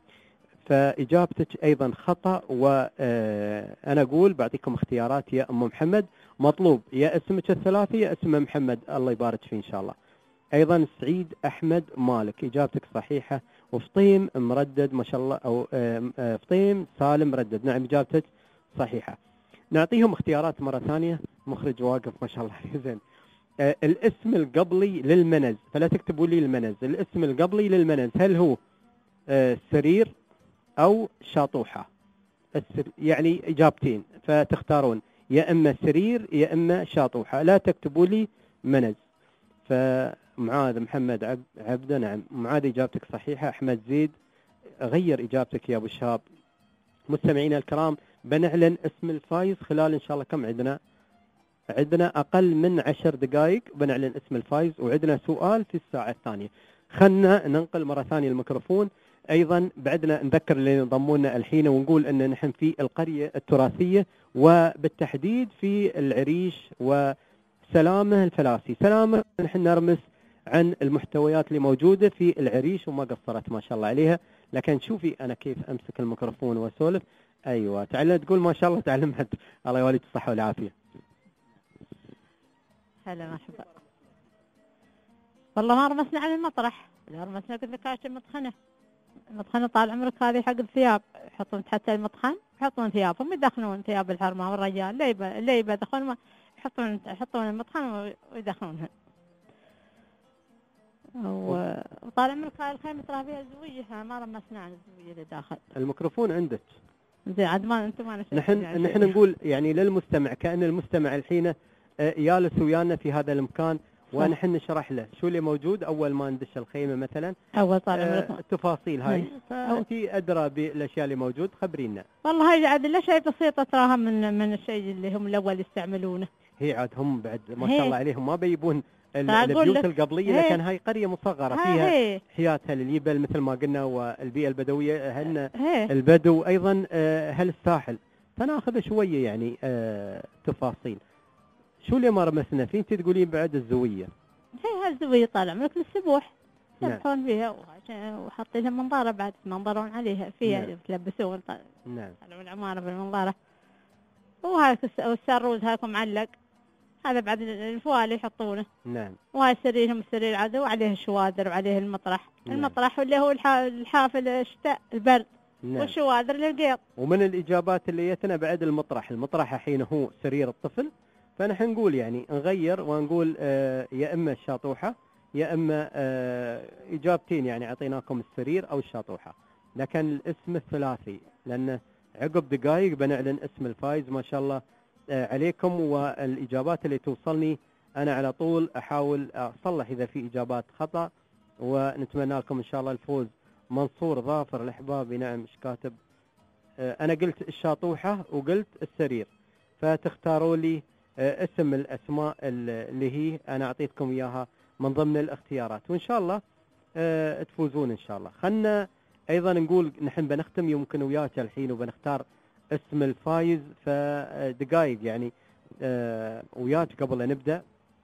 [SPEAKER 2] فإجابتك أيضا خطأ. وأنا أقول بعطيكم اختيارات يا أم محمد، مطلوب يا اسمك الثلاثي يا اسم محمد، الله يبارك فيه إن شاء الله. أيضا سعيد أحمد مالك، إجابتك صحيحة. وفطيم مردد ما شاء الله، أو فطيم سالم مردد، نعم إجابتك صحيحة. نعطيهم اختيارات مرة ثانية، مخرج واقف ما شاء الله عليه زين. آه الاسم القبلي للمنز، فلا تكتبوا لي المنز، الاسم القبلي للمنز هل هو آه سرير أو شاطوحة؟ يعني إجابتين فتختارون، يا إما سرير يا إما شاطوحة، لا تكتبوا لي منز. فمعاذ محمد عبده، نعم معاذ إجابتك صحيحة. أحمد زيد، غير إجابتك يا أبو شهاب. مستمعينا الكرام، بنعلن اسم الفايز خلال إن شاء الله كم عندنا؟ عندنا أقل من عشر دقائق بنعلن اسم الفايز، وعندنا سؤال في الساعة الثانية. خلنا ننقل مرة ثانية الميكروفون. أيضا بعدنا نذكر اللي انضمونا الحين ونقول أن نحن في القرية التراثية، وبالتحديد في العريش وسلامة الفلاسي. سلامة نحن نرمس عن المحتويات اللي موجودة في العريش وما قصرت ما شاء الله عليها، لكن شوفي أنا كيف أمسك الميكروفون وأسولف. أيوة تعلم تقول ما شاء الله تعلمت، الله يوليك الصحة والعافية.
[SPEAKER 3] هلا مرحبا. والله ما رمسنا عن المطرح، لا رمسنا قلت لك عشان مطخنة، مطخنة طال عمرك هذه حق الثياب، يحطون تحت المطخن يحطون ثيابهم يدخلون ثياب الحرمة والرجال، اللي يبى اللي يبى يدخلون يحطون يحطون المطخن ويدخلونها. وطال عمرك هاي الخيمة ترى فيها زوية، ما رمسنا عن الزوية اللي داخل.
[SPEAKER 2] الميكروفون عندك.
[SPEAKER 3] زين عاد ما انتم ما
[SPEAKER 2] نحن يعني نحن نقول يعني للمستمع، كأن المستمع الحين يالس ويانا في هذا المكان، ونحن نشرح له شو اللي موجود اول ما ندش الخيمه مثلا،
[SPEAKER 3] اول طال عمرك
[SPEAKER 2] آه التفاصيل هاي، فانت ادرى بالاشياء اللي موجود، خبرينا.
[SPEAKER 3] والله هاي عاد لا شيء بسيطه تراها من من الشيء اللي هم الاول يستعملونه.
[SPEAKER 2] هي عاد هم بعد ما شاء الله عليهم ما بيبون البيوت القبليه، لكن هاي قريه مصغره فيها هي. حياتها اليبل مثل ما قلنا، والبيئه البدويه هن البدو ايضا آه هل الساحل، فناخذ شويه يعني آه تفاصيل. شو اللي ما رمسنا فيه؟ انت تقولين بعد الزويه.
[SPEAKER 3] هي هالزويه طال عمرك للسبوح يسبحون فيها، وحاطين لها منظاره بعد ينظرون عليها فيها، نعم. يتلبسون
[SPEAKER 2] نعم
[SPEAKER 3] على العماره بالمنظاره. وهاي السروج هاكم معلق، هذا بعد الفوالي يحطونه،
[SPEAKER 2] نعم.
[SPEAKER 3] وهاي سريرهم السرير عاد وعليه الشوادر وعليه المطرح، نعم. المطرح اللي هو الحافل الشتاء البرد، نعم. والشوادر للقيط.
[SPEAKER 2] ومن الاجابات اللي جتنا بعد المطرح، المطرح الحين هو سرير الطفل، فنحن نقول يعني نغير ونقول آه يا إما الشاطوحة يا إما آه إجابتين، يعني أعطيناكم السرير أو الشاطوحة، لكن الاسم الثلاثي، لأن عقب دقائق بنعلن اسم الفائز ما شاء الله آه عليكم. والإجابات اللي توصلني أنا على طول أحاول أصلح إذا في إجابات خطأ، ونتمنى لكم إن شاء الله الفوز. منصور ظافر الأحبابي، نعم إيش كاتب؟ آه أنا قلت الشاطوحة وقلت السرير، فتختاروا لي اسم الأسماء اللي هي أنا أعطيتكم إياها من ضمن الاختيارات، وإن شاء الله أه تفوزون إن شاء الله. خلنا أيضا نقول نحن بنختم يمكن وياك الحين وبنختار اسم الفايز، فدقائق يعني أه وياك قبل أن نبدأ.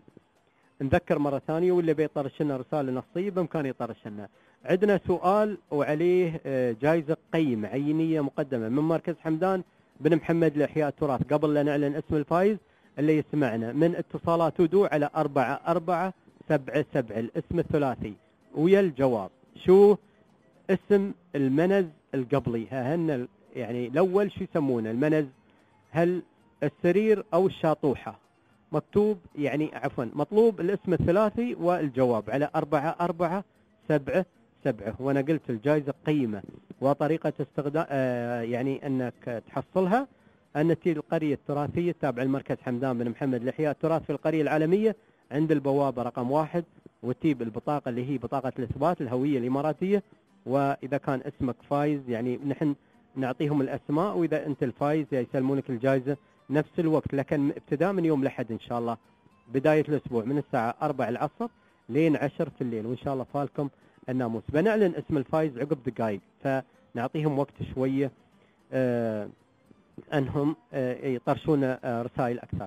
[SPEAKER 2] نذكر مرة ثانية، واللي بيطرش لنا رسالة نصية بإمكانه يطرش لنا. عندنا سؤال وعليه أه جائزة قيمة عينية مقدمة من مركز حمدان بن محمد لإحياء التراث. قبل لا نعلن اسم الفايز اللي يسمعنا من اتصالات ودو على أربعة أربعة سبعة سبعة الاسم الثلاثي ويا الجواب. شو اسم المنز القبلي؟ ها هن يعني الأول شو يسمونه المنز؟ هل السرير أو الشاطوحة؟ مكتوب يعني عفوا مطلوب الاسم الثلاثي والجواب على أربعة أربعة سبعة سبعة. وأنا قلت الجائزة قيمة وطريقة استخدام آه يعني أنك تحصلها أن تجي القرية التراثية تابع المركز حمدان بن محمد لإحياء التراث في القرية العالمية عند البوابة رقم واحد، وتجيب البطاقة اللي هي بطاقة الإثبات الهوية الإماراتية. وإذا كان اسمك فايز يعني نحن نعطيهم الأسماء، وإذا أنت الفايز يسلمونك الجائزة نفس الوقت، لكن ابتداء من يوم الأحد إن شاء الله بداية الأسبوع من الساعة أربعة العصر لين عشر في الليل، وإن شاء الله فالكم الناموس. بنعلن اسم الفايز عقب دقائق، فنعطيهم وقت شوية آه أنهم آه يطرشون آه رسائل أكثر.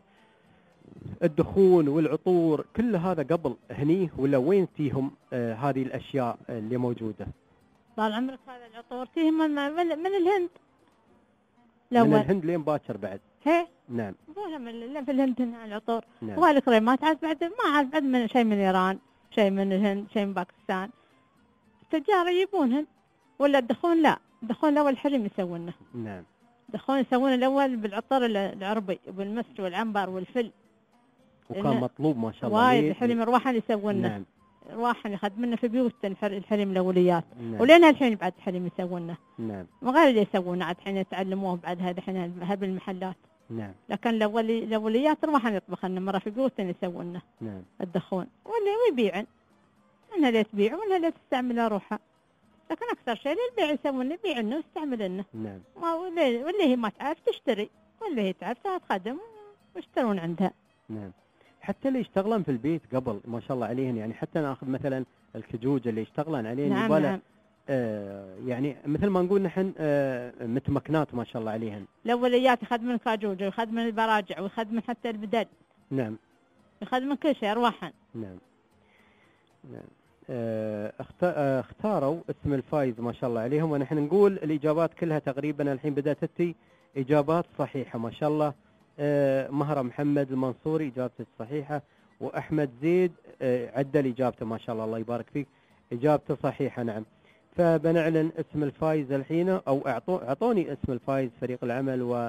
[SPEAKER 2] الدخون والعطور كل هذا قبل هني ولا وين تيهم آه هذه الأشياء اللي موجودة؟
[SPEAKER 3] طال عمرك هذا العطور تيهم من, من, من الهند
[SPEAKER 2] الأول. من الهند لين باكر بعد.
[SPEAKER 3] هي
[SPEAKER 2] نعم.
[SPEAKER 3] والله من في الهند هنا العطور.
[SPEAKER 2] نعم.
[SPEAKER 3] وهالكريمات عاد بعد ما عاد بعد من شيء من إيران، شيء من الهند، شيء من باكستان. التجار يجيبونهن. ولا الدخون لا، الدخون الأول الحريم يسوونه.
[SPEAKER 2] نعم.
[SPEAKER 3] الدخون يسوونه الأول بالعطر العربي وبالمسك والعنبر والفل.
[SPEAKER 2] وكان مطلوب ما شاء الله.
[SPEAKER 3] وايد الحريم رواحن يسوونه.
[SPEAKER 2] نعم.
[SPEAKER 3] رواحن يخدمنا في بيوت الحريم الأوليات.
[SPEAKER 2] نعم.
[SPEAKER 3] ولين هالحين بعد الحريم يسوونه.
[SPEAKER 2] نعم.
[SPEAKER 3] وغير اللي يسوونه عاد حين يتعلموه بعد هذا حين هذه المحلات.
[SPEAKER 2] نعم.
[SPEAKER 3] لكن الأولي الأوليات رواحن يطبخن مرة في بيوتنا يسوونه.
[SPEAKER 2] نعم.
[SPEAKER 3] الدخون ولا ويبيعن. أنها لا تبيع ولا لا تستعمل روحها. لكن أكثر شيء للبيع يسوون يبيعونه ويستعملونه.
[SPEAKER 2] نعم.
[SPEAKER 3] ما ولا ولا هي ما تعرف تشتري، ولا هي تعرف تخدم ويشترون عندها.
[SPEAKER 2] نعم. حتى اللي يشتغلن في البيت قبل ما شاء الله عليهن، يعني حتى ناخذ مثلا الكجوج اللي يشتغلن عليهن.
[SPEAKER 3] نعم. نعم.
[SPEAKER 2] آه يعني مثل ما نقول نحن آه متمكنات ما شاء الله عليهن.
[SPEAKER 3] الأوليات يخدمن كاجوج ويخدمن البراجع ويخدمن حتى البدل.
[SPEAKER 2] نعم.
[SPEAKER 3] يخدمن كل شيء أرواحا.
[SPEAKER 2] نعم. نعم. آه اختاروا اسم الفايز ما شاء الله عليهم، ونحن نقول الإجابات كلها تقريبا الحين بدأت تتي إجابات صحيحة ما شاء الله. آه مهرة محمد المنصوري إجابته صحيحة، وأحمد زيد آه عدل إجابته ما شاء الله الله يبارك فيك إجابته صحيحة. نعم. فبنعلن اسم الفايز الحين، أو أعطوني اسم الفايز فريق العمل و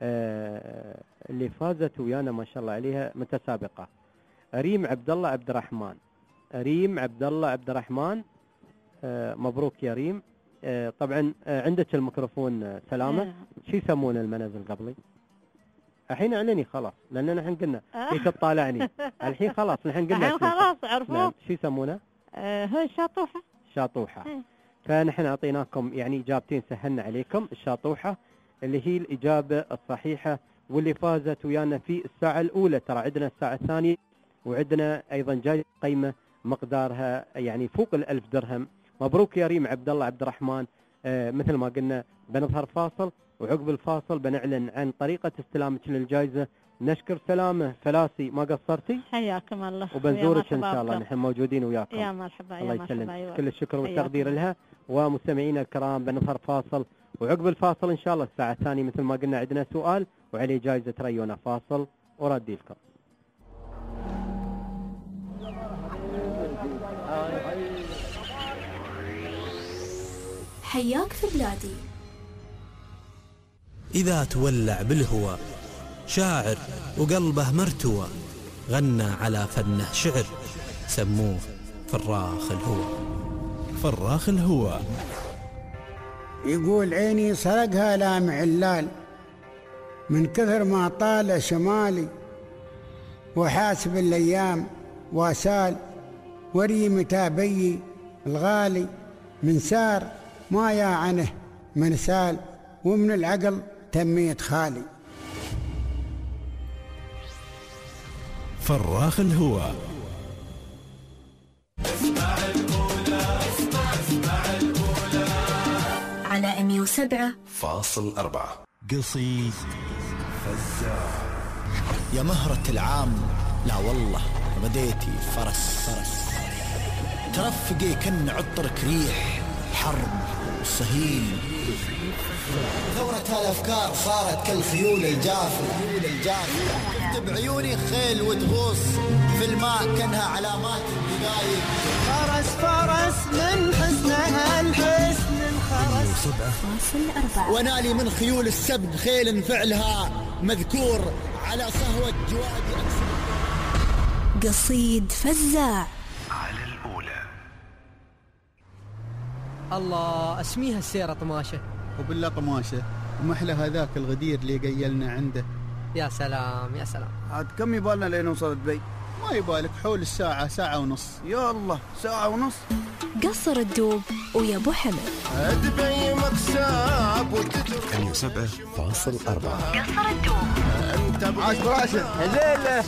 [SPEAKER 2] آه اللي فازت ويانا ما شاء الله عليها متسابقة. ريم عبد الله عبد الرحمن. ريم عبد الله عبد الرحمن آه مبروك يا ريم. آه طبعا آه عندك الميكروفون آه سلامة. شو يسمونه المنازل قبلي؟ الحين اعلني خلاص، لان نحن قلنا هي تطالعني الحين خلاص نحن قلنا
[SPEAKER 3] الحين خلاص عرفوا.
[SPEAKER 2] نعم. شو يسمونه؟
[SPEAKER 3] آه هو الشاطوحة.
[SPEAKER 2] شاطوحة. فنحن اعطيناكم يعني اجابتين سهلنا عليكم. الشاطوحة اللي هي الاجابة الصحيحة واللي فازت ويانا في الساعة الاولى. ترى عندنا الساعة الثانية وعندنا ايضا جائزة قيمة مقدارها يعني فوق الألف درهم. مبروك يا ريم عبد الله عبد الرحمن. آه مثل ما قلنا بنظهر فاصل، وعقب الفاصل بنعلن عن طريقة استلامك للجائزة. نشكر سلامة فلاسي ما قصرتي.
[SPEAKER 3] حياكم الله.
[SPEAKER 2] وبنزورك ان شاء الله، نحن موجودين وياكم.
[SPEAKER 3] يا مرحبا.
[SPEAKER 2] الله
[SPEAKER 3] يا
[SPEAKER 2] يسلمك.
[SPEAKER 3] مرحبا.
[SPEAKER 2] كل الشكر والتقدير لها. ومستمعينا الكرام بنظهر فاصل، وعقب الفاصل ان شاء الله الساعة الثانية مثل ما قلنا عندنا سؤال وعليه جائزة ريونا. فاصل وردي لكم.
[SPEAKER 1] حياك في بلادي.
[SPEAKER 19] إذا تولع بالهوى شاعر وقلبه مرتوى، غنى على فنه شعر، سموه فراخ الهوى.
[SPEAKER 20] فراخ الهوى. يقول عيني سرقها لامع علال من كثر ما طال شمالي، وحاسب الأيام واسال وري متابي الغالي، من سار ما يا عنه من سال، ومن العقل تميت خالي.
[SPEAKER 5] فراخ الهوى.
[SPEAKER 1] اسمع الأولى اسمع اسمع الأولى على مية وسبعة
[SPEAKER 5] فاصل أربعة.
[SPEAKER 19] قصيد فزاع. يا مهرة العام لا والله بديتي فرس فرس، ترفقي كن عطرك ريح حرب وصهيل. ثورة الأفكار صارت كالخيول الجافة، شفت بعيوني خيل وتغوص في الماء كأنها علامات الدقايق.
[SPEAKER 6] فرس فرس من حسنها الحسن انخرس.
[SPEAKER 19] ونالي من خيول السبق خيل فعلها مذكور على صهوة جواد.
[SPEAKER 1] قصيد فزاع
[SPEAKER 5] على الأولى.
[SPEAKER 21] الله اسميها السيرة طماشة.
[SPEAKER 22] وبالله طماشة ومحلى هذاك الغدير اللي قيلنا عنده.
[SPEAKER 21] يا سلام يا سلام.
[SPEAKER 22] عاد كم يبالنا لين نوصل دبي؟ ما يبالك حول الساعة ساعة ونص. يا الله ساعة ونص.
[SPEAKER 1] قصر الدوب ويا ابو حمد.
[SPEAKER 16] دبي مكسب وتترك
[SPEAKER 5] مية وسبعة فاصل أربعة.
[SPEAKER 1] قصر الدوب.
[SPEAKER 22] انت عاش راشد. هليلة.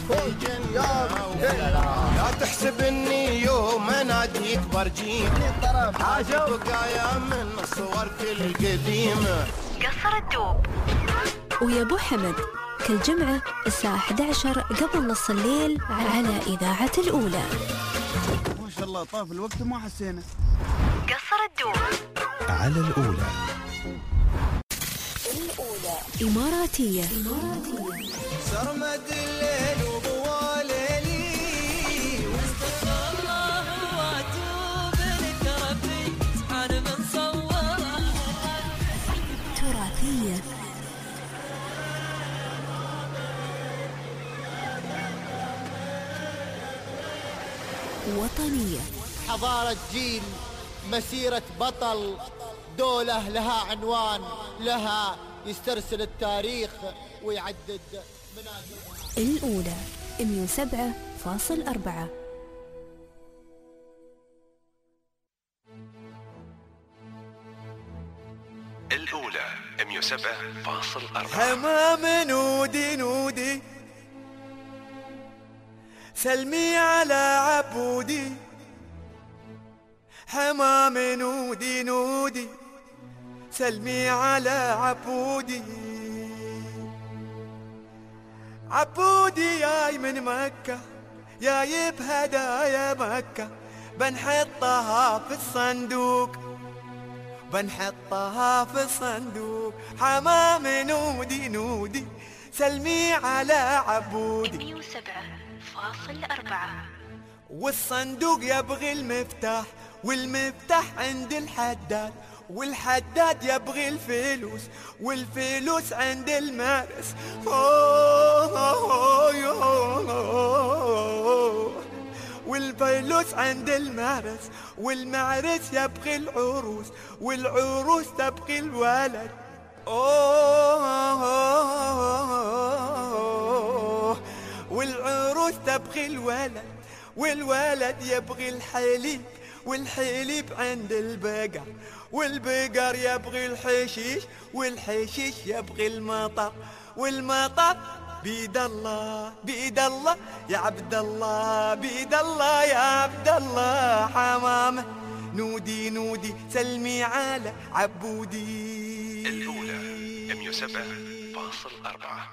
[SPEAKER 16] لا تحسب اني يوم اناديك برجيك. عاشق بقايا من الصور كل قديمة.
[SPEAKER 1] قصر الدوب ويا ابو حمد كل جمعة الساعة أحد عشر قبل نص الليل على إذاعة الأولى.
[SPEAKER 22] ما شاء الله طاف الوقت ما حسينا.
[SPEAKER 1] قصر الدوب
[SPEAKER 5] على الأولى.
[SPEAKER 1] الأولى إماراتية.
[SPEAKER 6] سرمد الليل وبواليلي واستغفر الله واتوب لك ربي سبحان من صور.
[SPEAKER 1] تراثية. وطنية.
[SPEAKER 19] حضارة جيل، مسيرة بطل، دولة لها عنوان، لها يسترسل التاريخ ويعدد منازل.
[SPEAKER 1] الأولى مية وسبعة فاصل أربعة.
[SPEAKER 5] الأولى مية وسبعة فاصل أربعة.
[SPEAKER 6] حمام نودي نودي سلمي على عبودي. حمام نودي نودي سلمي على عبودي. عبودي جاي من مكة جايب هدايا مكة بنحطها في الصندوق بنحطها في الصندوق. حمام نودي نودي سلمي على عبودي.
[SPEAKER 1] مية وسبعة فاصل أربعة.
[SPEAKER 6] والصندوق يبغي المفتاح والمفتاح عند الحداد والحداد يبغي الفلوس والفلوس عند المارس. والفلوس عند المارس والمعرس يبغي العروس والعروس تبغي الولد. والعروس تبغي الولد والولد يبغي الحليب والحليب عند البقر والبقر يبغي الحشيش والحشيش يبغي المطر والمطر بيد الله بيد الله يا عبد الله بيد الله يا عبد الله. حمامة نودي نودي سلمي على عبودي.
[SPEAKER 5] الأولى مية وسبعة فاصل أربعة.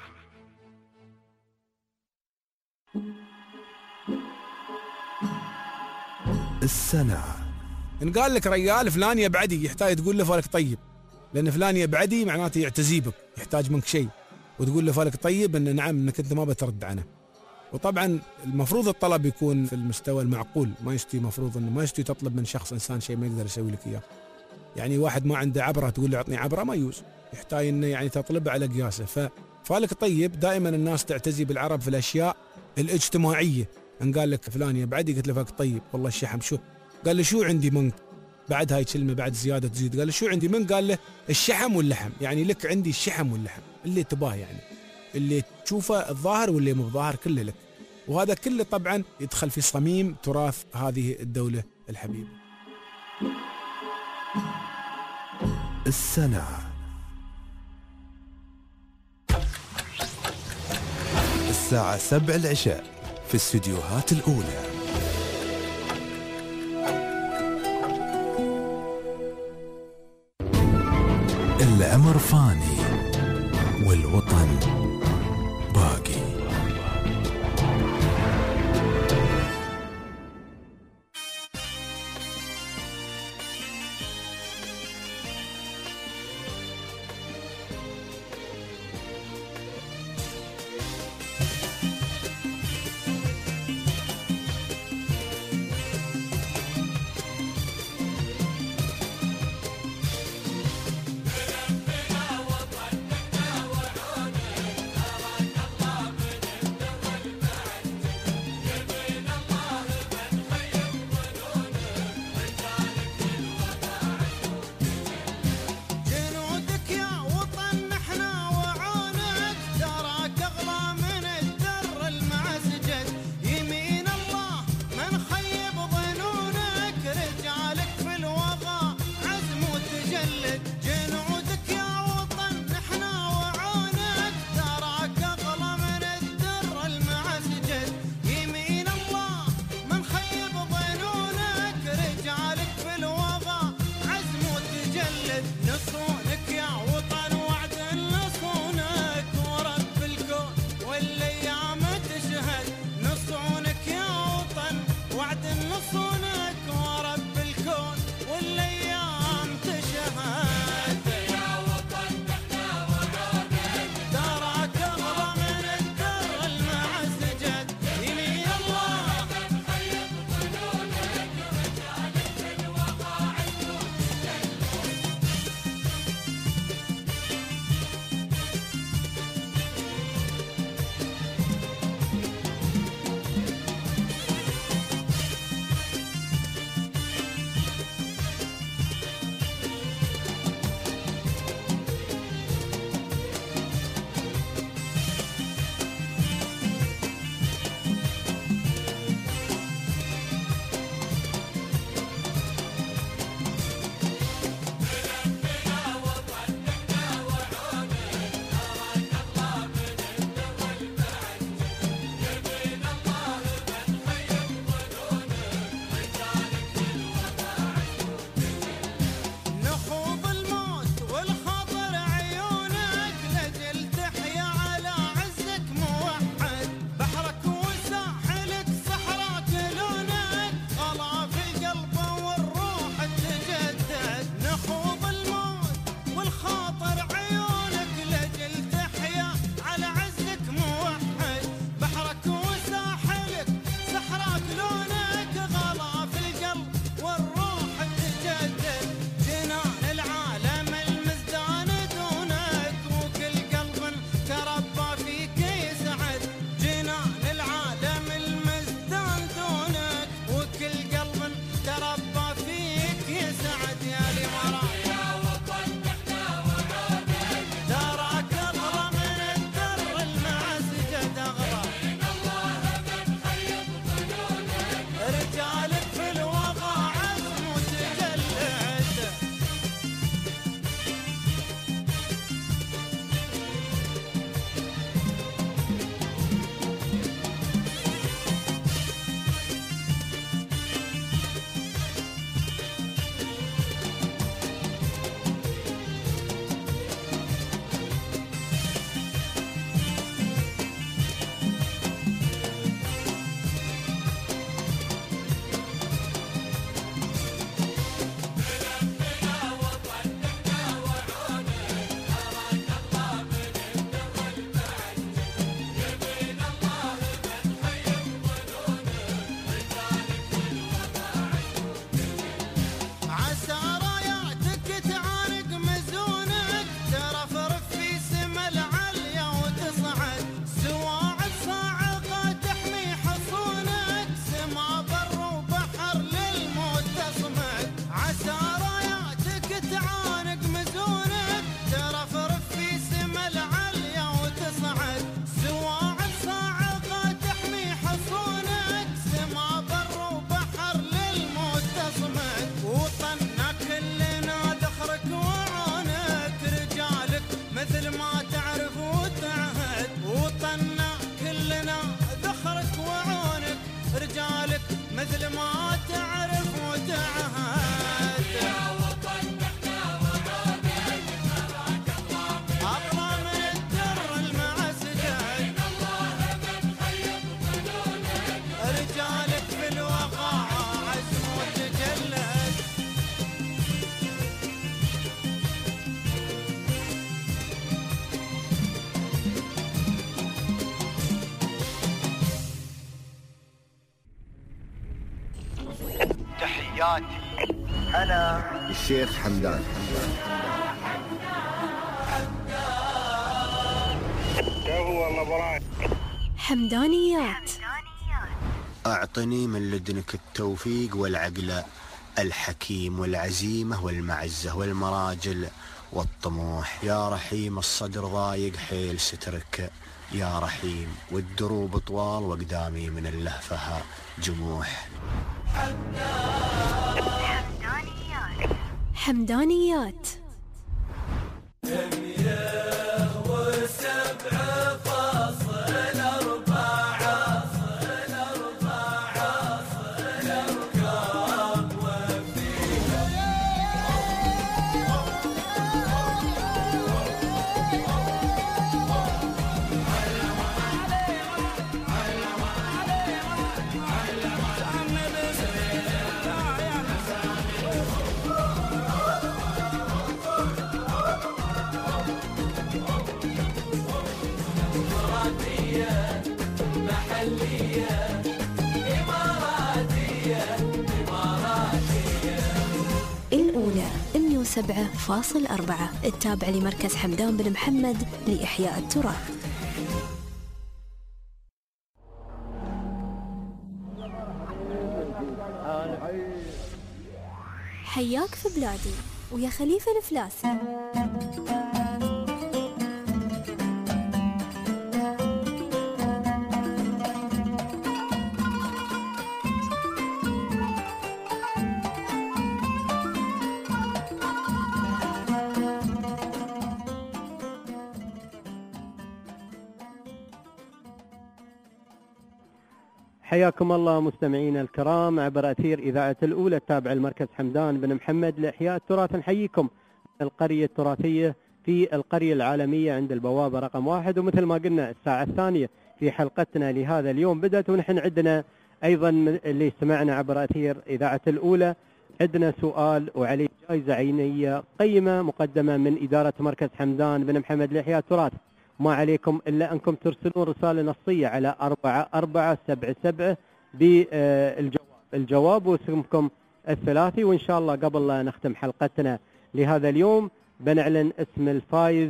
[SPEAKER 5] السنة.
[SPEAKER 4] إن قال لك رجال فلان يبعدي يحتاج تقول له فالك طيب، لأن فلان يبعدي معناته يعتزي بك يحتاج منك شيء، وتقول له فالك طيب إن نعم إنك أنت ما بترد عنه. وطبعا المفروض الطلب يكون في المستوى المعقول، ما يشتي مفروض إنه ما يشتي تطلب من شخص إنسان شيء ما يقدر يسوي لك إياه. يعني واحد ما عنده عبرة تقول له أعطني عبرة ما يوز، يحتاج إنه يعني تطلب على قياسه. ففالك طيب دائما الناس تعتزي بالعرب في الأشياء الاجتماعية. إن قال لك فلان يبعدي قلت له فالك طيب والله الشحم شو؟ قال له شو عندي منك؟ بعد هاي الكلمة بعد زيادة تزيد قال له شو عندي منك؟ قال له الشحم واللحم، يعني لك عندي الشحم واللحم اللي تباه، يعني اللي تشوفه الظاهر واللي مو ظاهر كله لك. وهذا كله طبعا يدخل في صميم تراث هذه الدولة الحبيبة.
[SPEAKER 5] السنة. الساعة سبع العشاء في استديوهات الأولى. العمر فاني والوطن باقي.
[SPEAKER 16] صمت وطنا كلنا ذخرك وعونك رجالك مثل ما تعرف وتعهد وطنا كلنا ذخرك وعونك رجالك مثل ما تعرف وتعهد يا وطن احنا وعونك تبارك الله اغلى من الدر المعسكر الله من خيط فنونك رجالك في الوقاع عزم وتجلد
[SPEAKER 19] تحياتي أنا الشيخ حمدان.
[SPEAKER 1] حمدانيات.
[SPEAKER 19] أعطني من لدنك التوفيق والعقل الحكيم والعزيمة والمعزة والمراجل والطموح يا رحيم. الصدر ضايق حيل سترك يا رحيم والدروب طوال وقدامي من اللهفة جموح.
[SPEAKER 1] حمدانيات. حمدانيات. الأولى مئة وسبعة فاصل أربعة التابع لمركز حمدان بن محمد لإحياء التراث. حياك في بلادي ويا خليفة الفلاسي.
[SPEAKER 2] حياكم الله مستمعينا الكرام عبر أثير إذاعة الأولى التابعة لمركز حمدان بن محمد لإحياء التراث. نحييكم القرية التراثية في القرية العالمية عند البوابة رقم واحد. ومثل ما قلنا الساعة الثانية في حلقتنا لهذا اليوم بدأت، ونحن عندنا أيضا اللي سمعنا عبر أثير إذاعة الأولى عندنا سؤال وعليه جائزة عينية قيمة مقدمة من إدارة مركز حمدان بن محمد لإحياء التراث. ما عليكم إلا أنكم ترسلون رسالة نصية على أربعة أربعة سبعة سبعة بالجواب الجواب واسمكم الثلاثي، وإن شاء الله قبل لا نختم حلقتنا لهذا اليوم بنعلن اسم الفائز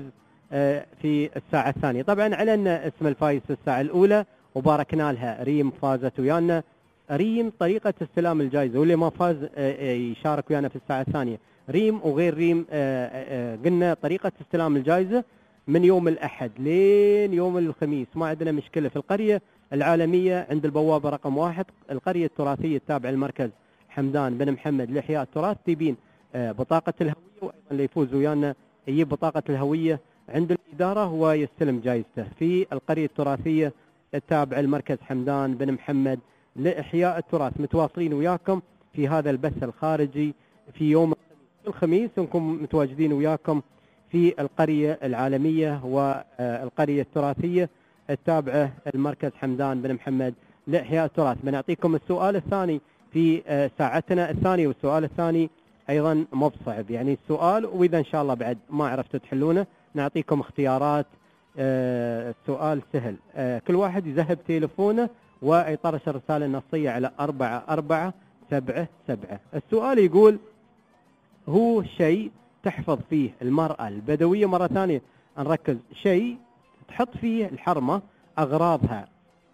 [SPEAKER 2] في الساعة الثانية. طبعا أعلنا اسم الفائز في الساعة الأولى وباركنا لها، ريم فازت ويانا. ريم طريقة استلام الجائزة، واللي ما فاز يشارك ويانا في الساعة الثانية. ريم وغير ريم قلنا طريقة استلام الجائزة من يوم الأحد لين يوم الخميس، ما عندنا مشكلة. في القرية العالمية عند البوابة رقم واحد القرية التراثية التابعة لمركز حمدان بن محمد لإحياء التراث. تبين بطاقة الهوية، وأيضا اللي يفوز ويانا يجيب بطاقة الهوية عند الإدارة ويستلم جائزته في القرية التراثية التابعة لمركز حمدان بن محمد لإحياء التراث. متواصلين وياكم في هذا البث الخارجي في يوم الخميس، ونكون متواجدين وياكم في القرية العالمية والقرية التراثية التابعة المركز حمدان بن محمد لإحياء التراث. بنعطيكم السؤال الثاني في ساعتنا الثانية، والسؤال الثاني أيضا مو بصعب، يعني السؤال وإذا إن شاء الله بعد ما عرفتوا تحلونه نعطيكم اختيارات. السؤال سهل، كل واحد يذهب تليفونه ويطرش الرسالة النصية على أربعة أربعة سبعة سبعة. السؤال يقول: هو شيء تحفظ فيه المرأة البدوية، مرة ثانية نركز، شيء تحط فيه الحرمة أغراضها،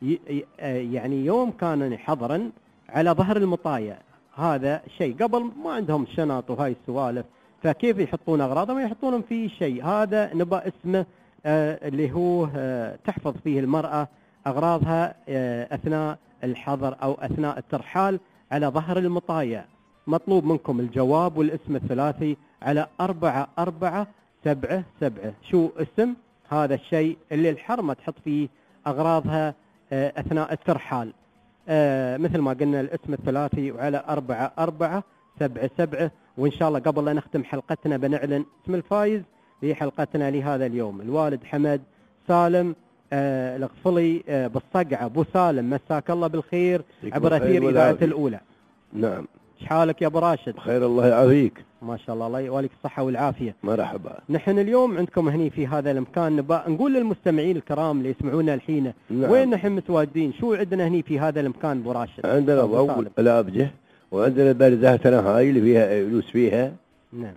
[SPEAKER 2] يعني يوم كان حظرا على ظهر المطايا، هذا شيء قبل ما عندهم شنط وهاي السوالف، فكيف يحطون أغراضهم؟ يحطونهم في شيء، هذا نبى اسمه آه اللي هو آه تحفظ فيه المرأة أغراضها آه أثناء الحظر أو أثناء الترحال على ظهر المطايا. مطلوب منكم الجواب والاسم الثلاثي على أربعة أربعة سبعة سبعة. شو اسم هذا الشيء اللي الحرمة تحط فيه أغراضها آه أثناء الترحال؟ آه مثل ما قلنا الاسم الثلاثي وعلى أربعة أربعة سبعة سبعة. وإن شاء الله قبل لا نختم حلقتنا بنعلن اسم الفايز في حلقتنا لهذا اليوم. الوالد حمد سالم آه الغفلي آه بالصقعة. أبو سالم مساك الله بالخير عبر أثير إذاعة الأولى.
[SPEAKER 7] نعم.
[SPEAKER 2] شحالك يا أبو راشد؟
[SPEAKER 7] بخير الله يعافيك.
[SPEAKER 2] ما شاء الله الله يواليك الصحة والعافية.
[SPEAKER 7] مرحبا.
[SPEAKER 2] نحن اليوم عندكم هني في هذا المكان نبا نقول للمستمعين الكرام اللي يسمعونا الحين
[SPEAKER 7] نعم.
[SPEAKER 2] وين نحن متواجدين؟ شو عندنا هني في هذا المكان أبو راشد؟
[SPEAKER 7] عندنا ضوء الأبجة وعندنا برزاتنا هاي اللي فيها فلوس فيها.
[SPEAKER 2] نعم.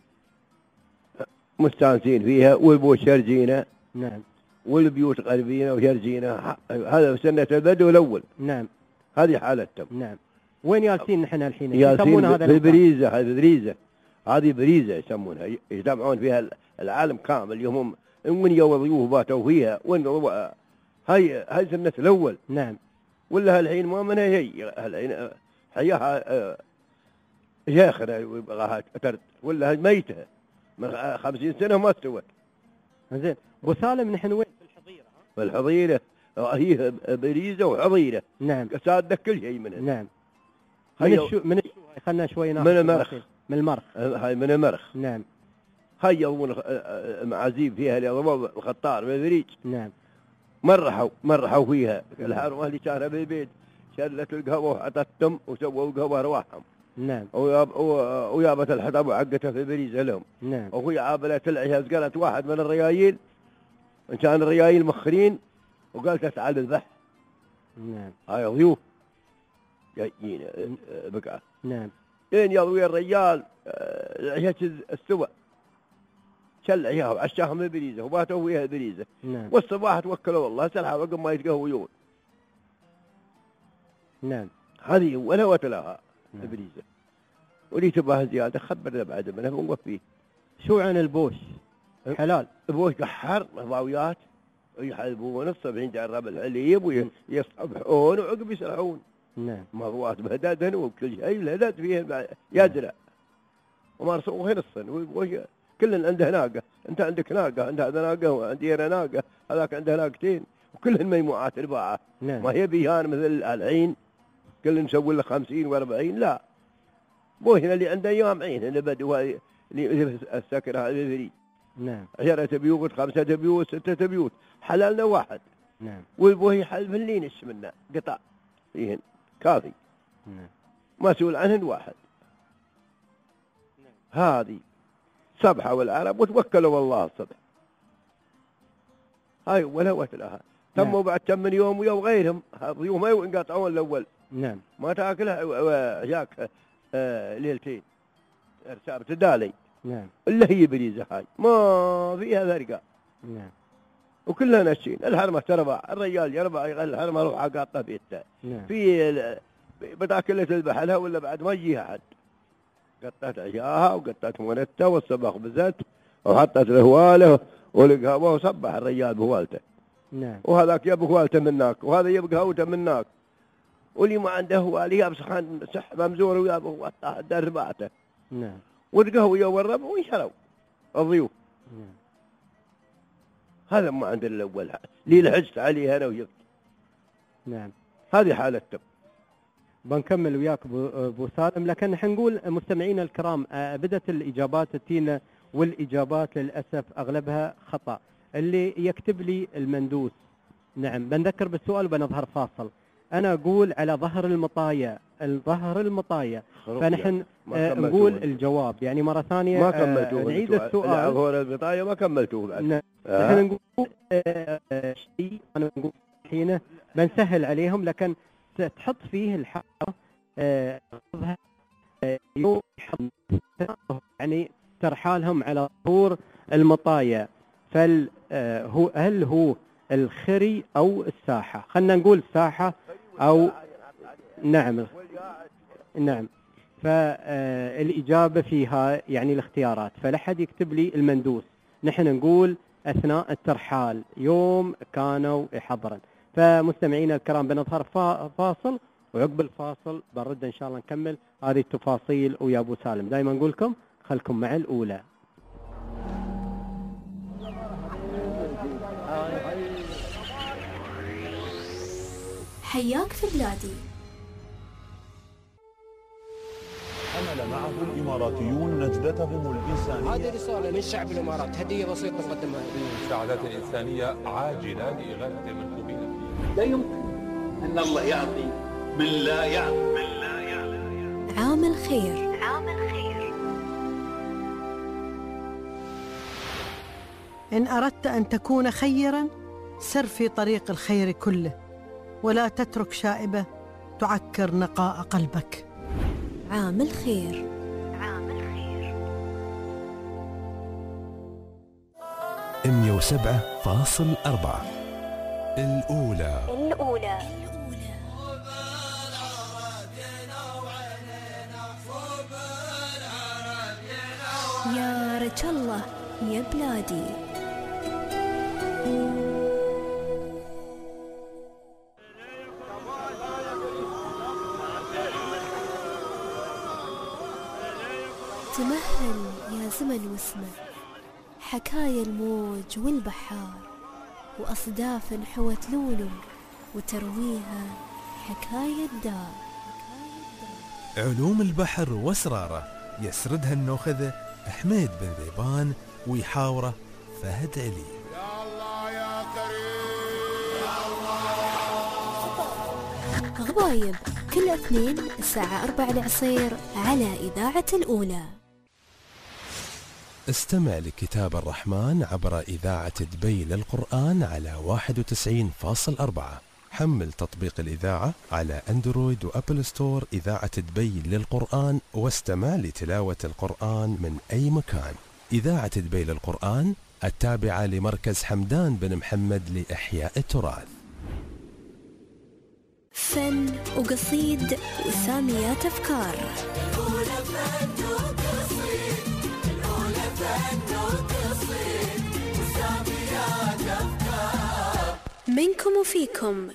[SPEAKER 7] مستانسين فيها والبوش يرجينا.
[SPEAKER 2] نعم.
[SPEAKER 7] والبيوت قربينا ويرجينا. هذا سنة البدو الأول.
[SPEAKER 2] نعم.
[SPEAKER 7] هذه حالتهم.
[SPEAKER 2] نعم. وين ياسين نحن الحين؟
[SPEAKER 7] ياسين هذا بالبريزة. هذه بريزة. هذه بريزة يسمونها يجتمعون فيها العالم كامل يوم وين يوضيوه باتوا فيها وين هاي هاي سنة الأول.
[SPEAKER 2] نعم.
[SPEAKER 7] ولا الحين ما منها هي الحين حياها شاخرة ويبغاها ترد ولا هاي ميتة من خمسين سنة ما استوت.
[SPEAKER 2] زين. أبو سالم نحن وين؟ في الحظيرة.
[SPEAKER 7] في الحظيرة هي بريزة وحظيرة.
[SPEAKER 2] نعم.
[SPEAKER 7] سادة كل شيء منها.
[SPEAKER 2] نعم. من الشو من الشو خلنا شوي ناخذ
[SPEAKER 7] من المرخ.
[SPEAKER 2] من المرخ.
[SPEAKER 7] هاي من المرخ.
[SPEAKER 2] نعم.
[SPEAKER 7] هاي يضمون معازيب فيها اللي يضمون الخطار بالبريج.
[SPEAKER 2] نعم.
[SPEAKER 7] مرحوا مرحوا فيها الحرمة اللي كانوا بالبيت شلت القهوة وحطتهم وسووا القهوة رواحهم.
[SPEAKER 2] نعم.
[SPEAKER 7] وياب ويابت الحطب وعقتها في بريزة لهم.
[SPEAKER 2] نعم.
[SPEAKER 7] وهي عابلة تلعها قالت واحد من الريايل إن كان الريايل مخرين وقالت تعال بالبح.
[SPEAKER 2] نعم.
[SPEAKER 7] هاي ضيوف جايين بقعة.
[SPEAKER 2] نعم.
[SPEAKER 7] لين يضوي الرجال العشاء السوى شلعها وعشاهم البريزة وباتوا فيها البريزة.
[SPEAKER 2] نعم.
[SPEAKER 7] والصباح توكلوا والله سلحوا وقم ما يتقهويون.
[SPEAKER 2] نعم.
[SPEAKER 7] هذه ولا وتلاها البريزة. ولي تباها زيادة خبرنا بعد منها ونوفيه.
[SPEAKER 2] شو عن البوش؟ حلال.
[SPEAKER 7] البوش قحر مضاويات ويحلبون الصبح يجرب الحليب ويصبحون وعقب يسرحون.
[SPEAKER 2] نعم.
[SPEAKER 7] مضوات بهدادن وكل شيء الهداد فيه يزرع وما رسوه هنا الصن كلن عنده ناقة. انت عندك ناقة عند هذا ناقة وعندي انا ناقة هذاك عنده ناقتين وكلهن ميموعات الباعة.
[SPEAKER 2] نعم.
[SPEAKER 7] ما هي بيهان مثل الحين كل نسوي له خمسين واربعين لا بوهنا اللي عنده ايام عين اللي بدوا اللي السكر هذا الفريد.
[SPEAKER 2] نعم.
[SPEAKER 7] عشرة بيوت خمسة بيوت ستة بيوت حلالنا واحد.
[SPEAKER 2] نعم.
[SPEAKER 7] والبوهي حلف اللينش منا قطع فيهن كافي.
[SPEAKER 2] نعم.
[SPEAKER 7] مسؤول عنهن واحد. نعم. هذه صبحة والعرب وتوكلوا والله الصبح. هاي ولا وتلها.
[SPEAKER 2] نعم.
[SPEAKER 7] تموا بعد كم من يوم ويوم غيرهم ضيوف ما ينقطعون الأول.
[SPEAKER 2] نعم.
[SPEAKER 7] ما تاكلها عشاك آه ليلتين ارسابة الدالي.
[SPEAKER 2] نعم.
[SPEAKER 7] إلا هي بريزة هاي ما فيها فرقة.
[SPEAKER 2] نعم.
[SPEAKER 7] وكلها ناشين الحرمة تربع الرجال يربع يغل الحرمة روح قاطة بيته.
[SPEAKER 2] نعم.
[SPEAKER 7] في بتاكلة تذبح لها ولا بعد ما يجيها حد قطت عشاها وقطت مونتها والصباح بزت وحطت الهواله ولقهوه وصبح الرجال بهوالته.
[SPEAKER 2] نعم.
[SPEAKER 7] وهذاك يبقى هوالته منك وهذا يبقى هوته منك واللي ما عنده هوالي يابس خان سح ممزور ويابه وطاح درباته.
[SPEAKER 2] نعم.
[SPEAKER 7] والقهوه والربع وينشروا الضيوف.
[SPEAKER 2] نعم.
[SPEAKER 7] هذا ما عندنا الاول لي لحجت عليه انا وجبت.
[SPEAKER 2] نعم.
[SPEAKER 7] هذه حالته.
[SPEAKER 2] بنكمل وياك ابو سالم لكن نحن نقول مستمعينا الكرام بدت الاجابات تتينا والاجابات للاسف اغلبها خطا. اللي يكتب لي المندوس. نعم بنذكر بالسؤال وبنظهر فاصل. انا اقول على ظهر المطايا الظهر المطايا فنحن آه نقول الجواب يعني مره ثانيه
[SPEAKER 7] ما كملتوه.
[SPEAKER 2] آه نعيد السؤال.
[SPEAKER 7] ظهر المطايا ما كملتوه بعد.
[SPEAKER 2] نعم. آه. نحن نقول آه آه شيء انا نقول الحين بنسهل عليهم لكن تحط فيه الحاره آه آه يعني ترحالهم على ظهور المطايا. فال آه هو هل هو الخري او الساحه؟ خلينا نقول ساحه او نعم نعم. فالاجابه فيها يعني الاختيارات فلا حد يكتب لي المندوس. نحن نقول اثناء الترحال يوم كانوا يحضرن. فمستمعينا الكرام بنظهر فاصل وعقب الفاصل بنرد ان شاء الله نكمل هذه التفاصيل ويا ابو سالم. دائما نقول لكم خلكم مع الاولى.
[SPEAKER 1] حياك في بلادي.
[SPEAKER 10] حمل معه الإماراتيون نجدتهم الإنسانية.
[SPEAKER 21] هذه رسالة من شعب الإمارات، هدية بسيطة نقدمها لهم.
[SPEAKER 10] المساعدات الإنسانية عاجلة لإغاثة المنكوبين.
[SPEAKER 11] لا يمكن أن الله يعطي من لا يعلم. من لا يعلم.
[SPEAKER 1] عامل خير.
[SPEAKER 23] عامل خير.
[SPEAKER 24] إن أردت أن تكون خيراً سر في طريق الخير كله، ولا تترك شائبة تعكر نقاء قلبك.
[SPEAKER 1] عامل خير.
[SPEAKER 23] عامل خير.
[SPEAKER 5] مية وسبعة فاصل أربعة الأولى.
[SPEAKER 23] الأولى.
[SPEAKER 1] يا رجل الله يا بلادي. تمهل يا زمن واسمه، حكايا الموج والبحار، وأصداف حوت لولو وترويها حكاية الدار.
[SPEAKER 5] علوم البحر واسراره يسردها النوخذة حميد بن ذيبان، ويحاوره فهد علي.
[SPEAKER 16] يا الله يا كريم يا الله.
[SPEAKER 1] غبايب كل اثنين الساعة أربعة العصير على إذاعة الأولى.
[SPEAKER 5] استمع لكتاب الرحمن عبر إذاعة دبي للقرآن على واحد وتسعين فاصل أربعة. حمل تطبيق الإذاعة على أندرويد وأبل ستور إذاعة دبي للقرآن، واستمع لتلاوة القرآن من أي مكان. إذاعة دبي للقرآن التابعة لمركز حمدان بن محمد لإحياء التراث.
[SPEAKER 1] فن وقصيد وساميات أفكار. منكم وفيكم.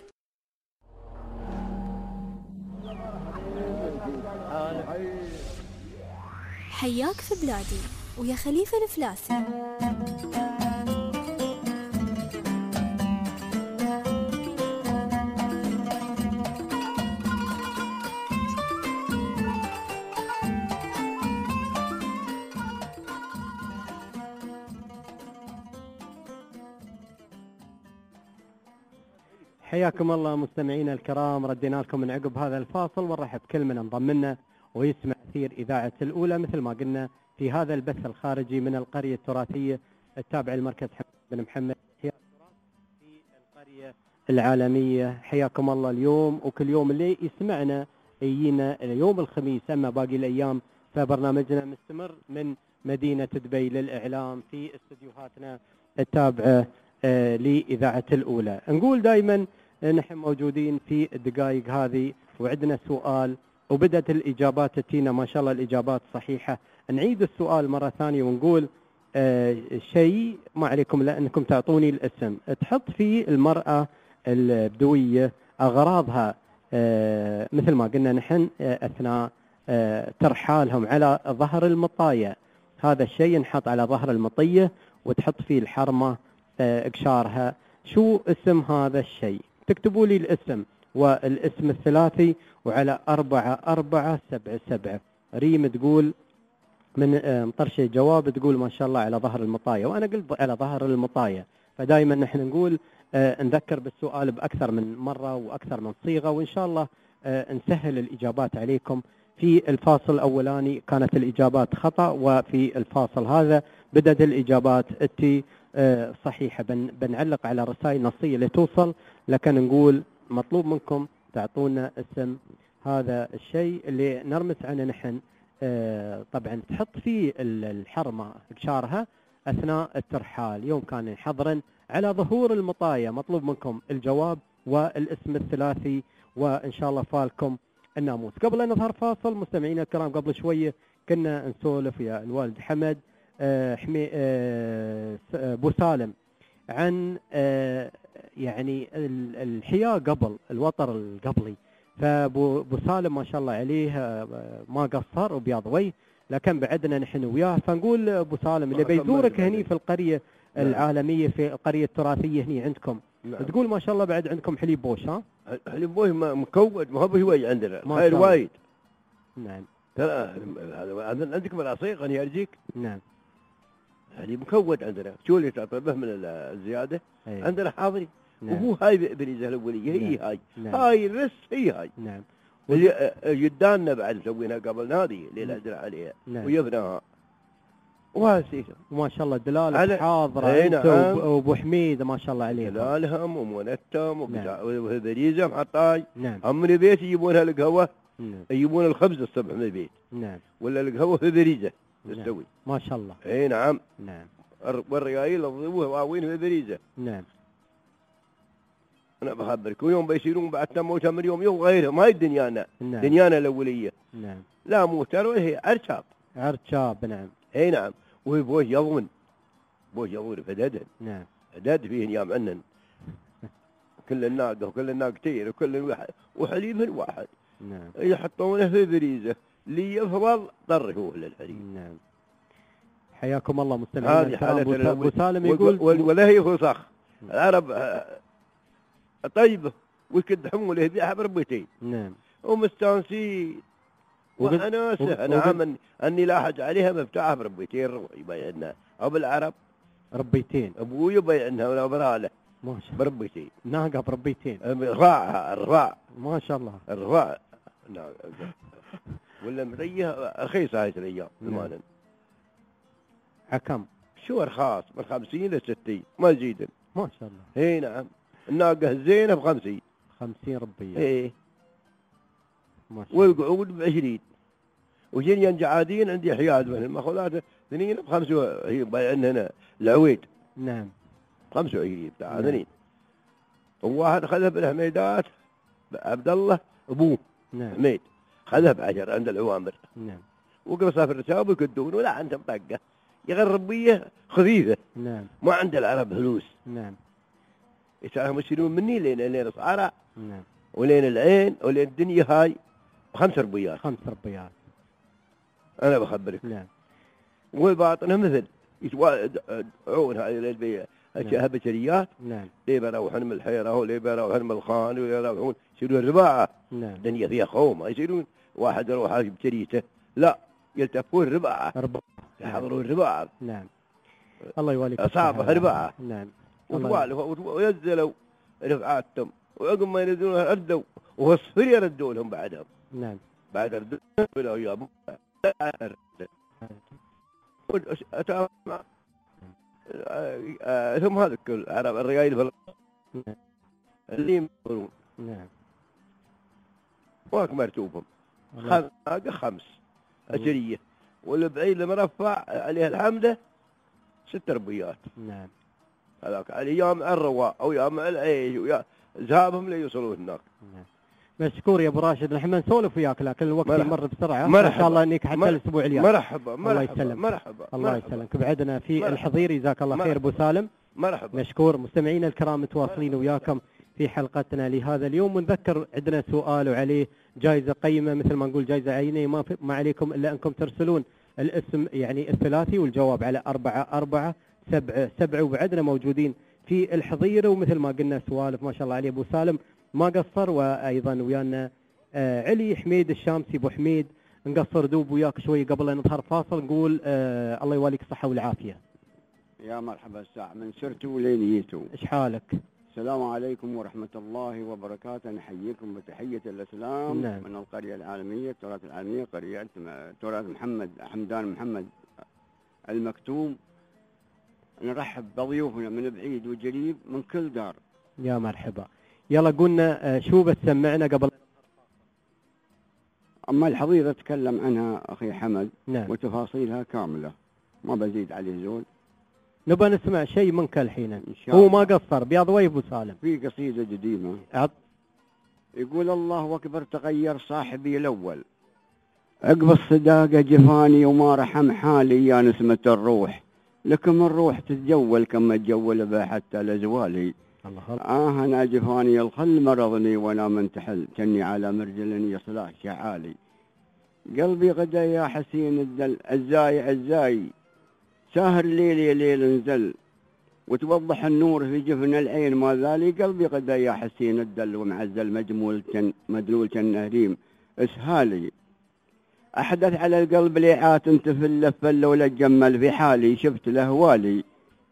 [SPEAKER 1] حياك في بلادي ويا خليفة الفلاسي.
[SPEAKER 2] حياكم الله مستمعينا الكرام، ردينا لكم من عقب هذا الفاصل ونرحب بكل من انضم لنا ويسمع أثير إذاعة الأولى مثل ما قلنا في هذا البث الخارجي من القرية التراثية التابعة لمركز حمد بن محمد في القرية العالمية. حياكم الله اليوم وكل يوم اللي يسمعنا يجينا يوم الخميس، أما باقي الأيام فبرنامجنا مستمر من مدينة دبي للإعلام في استديوهاتنا التابعة آه لإذاعة الأولى. نقول دائما نحن موجودين في الدقائق هذه وعندنا سؤال وبدأت الإجابات تتينا ما شاء الله الإجابات صحيحة. نعيد السؤال مرة ثانية ونقول آه شيء ما عليكم لأنكم تعطوني الاسم، تحط فيه المرأة البدوية أغراضها آه مثل ما قلنا نحن آه أثناء آه ترحالهم على ظهر المطاية. هذا الشيء ينحط على ظهر المطية وتحط فيه الحرمة آه قشارها. شو اسم هذا الشيء؟ تكتبوا لي الاسم والاسم الثلاثي وعلى أربعة أربعة سبعة سبعة. ريم تقول من مطرشة جواب تقول ما شاء الله على ظهر المطاية، وأنا قلت على ظهر المطاية. فدائما نحن نقول آه نذكر بالسؤال بأكثر من مرة وأكثر من صيغة، وإن شاء الله آه نسهل الإجابات عليكم. في الفاصل الأولاني كانت الإجابات خطأ، وفي الفاصل هذا بدأت الإجابات التي آه صحيحة. بن بنعلق على رسائل نصية لتوصل، لكن نقول مطلوب منكم تعطونا اسم هذا الشيء اللي نرمس عنه نحن. آه طبعا تحط فيه الحرمة قشارها أثناء الترحال يوم كان حظرا على ظهور المطاية. مطلوب منكم الجواب والاسم الثلاثي، وإن شاء الله فالكم الناموس. قبل أن نظهر فاصل مستمعينا الكرام، قبل شوية كنا نسولف يا الوالد حمد آه حمي آه أبو سالم عن آه يعني الحياة قبل الوطر القبلي. فابو ابو سالم ما شاء الله عليه آه، ما قصر وبياض وجه، لكن بعدنا نحن وياه، فنقول ابو سالم اللي بيزورك هني في القريه
[SPEAKER 7] نعم.
[SPEAKER 2] العالميه في القريه التراثيه هني عندكم،
[SPEAKER 7] نعم.
[SPEAKER 2] تقول ما شاء الله بعد عندكم حليب بوش ها؟
[SPEAKER 7] حليب بوش ما- مكود، ما هو بهواي عندنا،
[SPEAKER 2] ما
[SPEAKER 7] خير
[SPEAKER 2] شاء الله.
[SPEAKER 7] وايد.
[SPEAKER 2] نعم
[SPEAKER 7] ترى هذا عندك مراسيق انا ارجيك.
[SPEAKER 2] نعم
[SPEAKER 7] حليب مكود عندنا، شو اللي تعطيه من الزياده؟
[SPEAKER 2] أيه.
[SPEAKER 7] عندنا حاضري.
[SPEAKER 2] نعم.
[SPEAKER 7] وهو هاي بريزه الاوليه هي
[SPEAKER 2] نعم.
[SPEAKER 7] هاي
[SPEAKER 2] نعم.
[SPEAKER 7] هاي الرس هي هاي.
[SPEAKER 2] نعم
[SPEAKER 7] اللي جداننا بعد مسوينها قبل هذه اللي العدل عليها
[SPEAKER 2] نعم.
[SPEAKER 7] ويبناها. وهذا السيكل
[SPEAKER 2] وما شاء الله دلالة
[SPEAKER 7] على-
[SPEAKER 2] حاضرة
[SPEAKER 7] أي
[SPEAKER 2] انت
[SPEAKER 7] نعم.
[SPEAKER 2] وب- وابو حميد ما شاء الله عليهم.
[SPEAKER 7] دلالهم ومنتم وبتاع
[SPEAKER 2] نعم.
[SPEAKER 7] وهبريزه محطاي.
[SPEAKER 2] نعم
[SPEAKER 7] هم من البيت يجيبونها القهوه،
[SPEAKER 2] نعم
[SPEAKER 7] يجيبون الخبز الصبح من البيت
[SPEAKER 2] نعم
[SPEAKER 7] ولا القهوه هبريزه
[SPEAKER 2] نعم.
[SPEAKER 7] تستوي.
[SPEAKER 2] ما شاء الله.
[SPEAKER 7] اي نعم.
[SPEAKER 2] نعم
[SPEAKER 7] الر- والريايل الضوء واوين هبريزه.
[SPEAKER 2] نعم
[SPEAKER 7] انا بخبرك ويوم بيصيرون بعد تم وتم يوم يوم غيرهم، هاي دنيانا.
[SPEAKER 2] نعم.
[SPEAKER 7] دنيانا الاوليه.
[SPEAKER 2] نعم
[SPEAKER 7] لا موتر ولا هي ارشاب.
[SPEAKER 2] عرشاب. نعم
[SPEAKER 7] اي نعم. وهي بوش يضمن، بوش يضمن فددن،
[SPEAKER 2] نعم
[SPEAKER 7] فدد فيه نيام عنن. كل الناقه وكل الناقتين وكل واحد وحليب الواحد
[SPEAKER 2] نعم
[SPEAKER 7] يحطونه في بريزه اللي يفضل طرحوه للحليب.
[SPEAKER 2] نعم. حياكم الله مستمعينا
[SPEAKER 7] هذه
[SPEAKER 2] الكرام.
[SPEAKER 7] حالة
[SPEAKER 2] أبو- ابو سالم يقول
[SPEAKER 7] وال- ولا هي فسخ العرب آه، طيبه وكد حموله يبيعها بربيتين
[SPEAKER 2] نعم
[SPEAKER 7] ومستانسين
[SPEAKER 2] وقد-
[SPEAKER 7] واناسه.
[SPEAKER 2] وقد-
[SPEAKER 7] نعم أن- اني لاحظ عليها مفتاحها بربيتين روح يبيعنا او بالعرب
[SPEAKER 2] ربيتين
[SPEAKER 7] ابوي يبيعنا ولا براله
[SPEAKER 2] ما شاء الله.
[SPEAKER 7] بربيتين
[SPEAKER 2] ناقة بربيتين
[SPEAKER 7] رفاعها الرفاع
[SPEAKER 2] ما شاء الله.
[SPEAKER 7] الرفاع. نعم. ولا مريه رخيصه هاي الايام
[SPEAKER 2] نعم.
[SPEAKER 7] زمانا.
[SPEAKER 2] حكم
[SPEAKER 7] شو رخاص من خمسين لستين ما يزيدن.
[SPEAKER 2] ما شاء الله.
[SPEAKER 7] اي نعم. الناقه الزينه بخمسين.
[SPEAKER 2] خمسين ربية.
[SPEAKER 7] ايه.
[SPEAKER 2] ما شاء الله.
[SPEAKER 7] والقعود بعشرين. وجنيا جعادين عندي حياد من المخولات اثنين بخمسة، هي بايعن هنا العويد
[SPEAKER 2] نعم
[SPEAKER 7] خمسة وعشرين بتاع
[SPEAKER 2] نعم.
[SPEAKER 7] اثنين. وواحد خذها بالحميدات عبد الله ابوه
[SPEAKER 2] نعم
[SPEAKER 7] حميد خذها بعشر عند العوامر.
[SPEAKER 2] نعم
[SPEAKER 7] وقرصها في الرساب ويكدون ولا عندهم طقه يغرب بيه خفيفه.
[SPEAKER 2] نعم
[SPEAKER 7] ما عند العرب فلوس.
[SPEAKER 2] نعم
[SPEAKER 7] يساهم يشيلون مني لين لين صعرة
[SPEAKER 2] نعم
[SPEAKER 7] ولين العين ولين الدنيا هاي بخمس ربيات.
[SPEAKER 2] خمس ربيات.
[SPEAKER 7] انا بخبرك.
[SPEAKER 2] نعم
[SPEAKER 7] والباطنه مثل يتوا- عون هاي البيع اشياء بشريات.
[SPEAKER 2] نعم
[SPEAKER 7] ليه بيروحون من الحيره وليه بيروحون من الخان وليه يروحون يصيرون رباعه.
[SPEAKER 2] نعم
[SPEAKER 7] الدنيا فيها خوم ما يصيرون واحد يروح هاي بشريته، لا يلتفون رباعه
[SPEAKER 2] ربع.
[SPEAKER 7] يحضرون رباعه
[SPEAKER 2] نعم الله يواليك.
[SPEAKER 7] اصابه
[SPEAKER 2] الصحة.
[SPEAKER 7] رباعه
[SPEAKER 2] نعم الله
[SPEAKER 7] وتوالوا وينزلوا رفعاتهم وعقب ما ينزلون ردوا وصفر يردوا لهم بعدهم.
[SPEAKER 2] نعم
[SPEAKER 7] بعد ردوا الى ايام ثم هذا كل عرب الرجال في
[SPEAKER 2] نعم
[SPEAKER 7] اللي يمرون
[SPEAKER 2] نعم
[SPEAKER 7] واك مرتوبهم
[SPEAKER 2] الله-
[SPEAKER 7] خمس خمس أجرية والبعيد المرفع عليها الحمدة ست ربيات.
[SPEAKER 2] نعم
[SPEAKER 7] هذاك على يوم الرواء او يوم العيش ويا ذهابهم ليوصلوا هناك.
[SPEAKER 2] نعم مشكور يا ابو راشد، نحن نسولف وياك لكن الوقت
[SPEAKER 7] مرحبا.
[SPEAKER 2] يمر بسرعه.
[SPEAKER 7] مرحبا.
[SPEAKER 2] ما شاء الله انك حتى
[SPEAKER 7] مر-
[SPEAKER 2] الاسبوع الجاي.
[SPEAKER 7] مرحبا
[SPEAKER 2] الله
[SPEAKER 7] مرحبا
[SPEAKER 2] يسلمك.
[SPEAKER 7] مرحبا
[SPEAKER 2] الله
[SPEAKER 7] مرحبا.
[SPEAKER 2] يسلمك. بعدنا في
[SPEAKER 7] مرحبا.
[SPEAKER 2] الحضير جزاك الله خير
[SPEAKER 7] مرحبا.
[SPEAKER 2] ابو سالم.
[SPEAKER 7] مرحبا.
[SPEAKER 2] مشكور. مستمعينا الكرام متواصلين وياكم في حلقتنا لهذا اليوم، ونذكر عندنا سؤال وعليه جائزة قيمة مثل ما نقول جائزة عينية، ما, في ما عليكم إلا أنكم ترسلون الاسم يعني الثلاثي والجواب على أربعة أربعة سبعة سبعة. وبعدنا موجودين في الحظيرة، ومثل ما قلنا سوالف ما شاء الله عليه أبو سالم ما قصر، وأيضا ويانا آه علي حميد الشامسي. أبو حميد نقصر دوب وياك شوي قبل أن نظهر فاصل، نقول آه الله يواليك الصحة والعافية.
[SPEAKER 8] يا مرحبا الساعة من سرتوا لينيتوا.
[SPEAKER 2] إيش حالك؟
[SPEAKER 8] السلام عليكم ورحمة الله وبركاته. نحييكم بتحية الإسلام.
[SPEAKER 2] نعم.
[SPEAKER 8] من القرية العالمية التراث العالمية قرية تراث محمد حمدان محمد المكتوم. نرحب بضيوفنا من بعيد وجريب من كل دار.
[SPEAKER 2] يا مرحبا. يلا قلنا آه شو بتسمعنا قبل؟
[SPEAKER 8] أما الحظيرة تكلم عنها أخي حمد.
[SPEAKER 2] نعم.
[SPEAKER 8] وتفاصيلها كاملة ما بزيد عليه زول.
[SPEAKER 2] نبى نسمع شيء منك الحين.
[SPEAKER 8] إن شاء
[SPEAKER 2] هو
[SPEAKER 8] الله.
[SPEAKER 2] ما قصر بياض وجه ابو سالم.
[SPEAKER 8] في قصيدة قديمة
[SPEAKER 2] عط.
[SPEAKER 8] يقول الله أكبر تغير صاحبي الأول، عقب الصداقة جفاني وما رحم حالي يا نسمة الروح، لكم الروح تتجول كما تجول بها حتى لزوالي، آه أنا جفاني الخل مرضني وأنا منتحل كني على مرجل يصلح شعالي قلبي غدا يا حسين الدل عزاي عزاي ساهر ليلي ليل نزل وتوضح النور في جفن العين ما ذالي قلبي غدا يا حسين الدل ومعزل مجمول كن مدلول كالنهريم اسهالي أحدث على القلب ليعات تفل فل ولا تجمل في حالي شفت الأهوالي.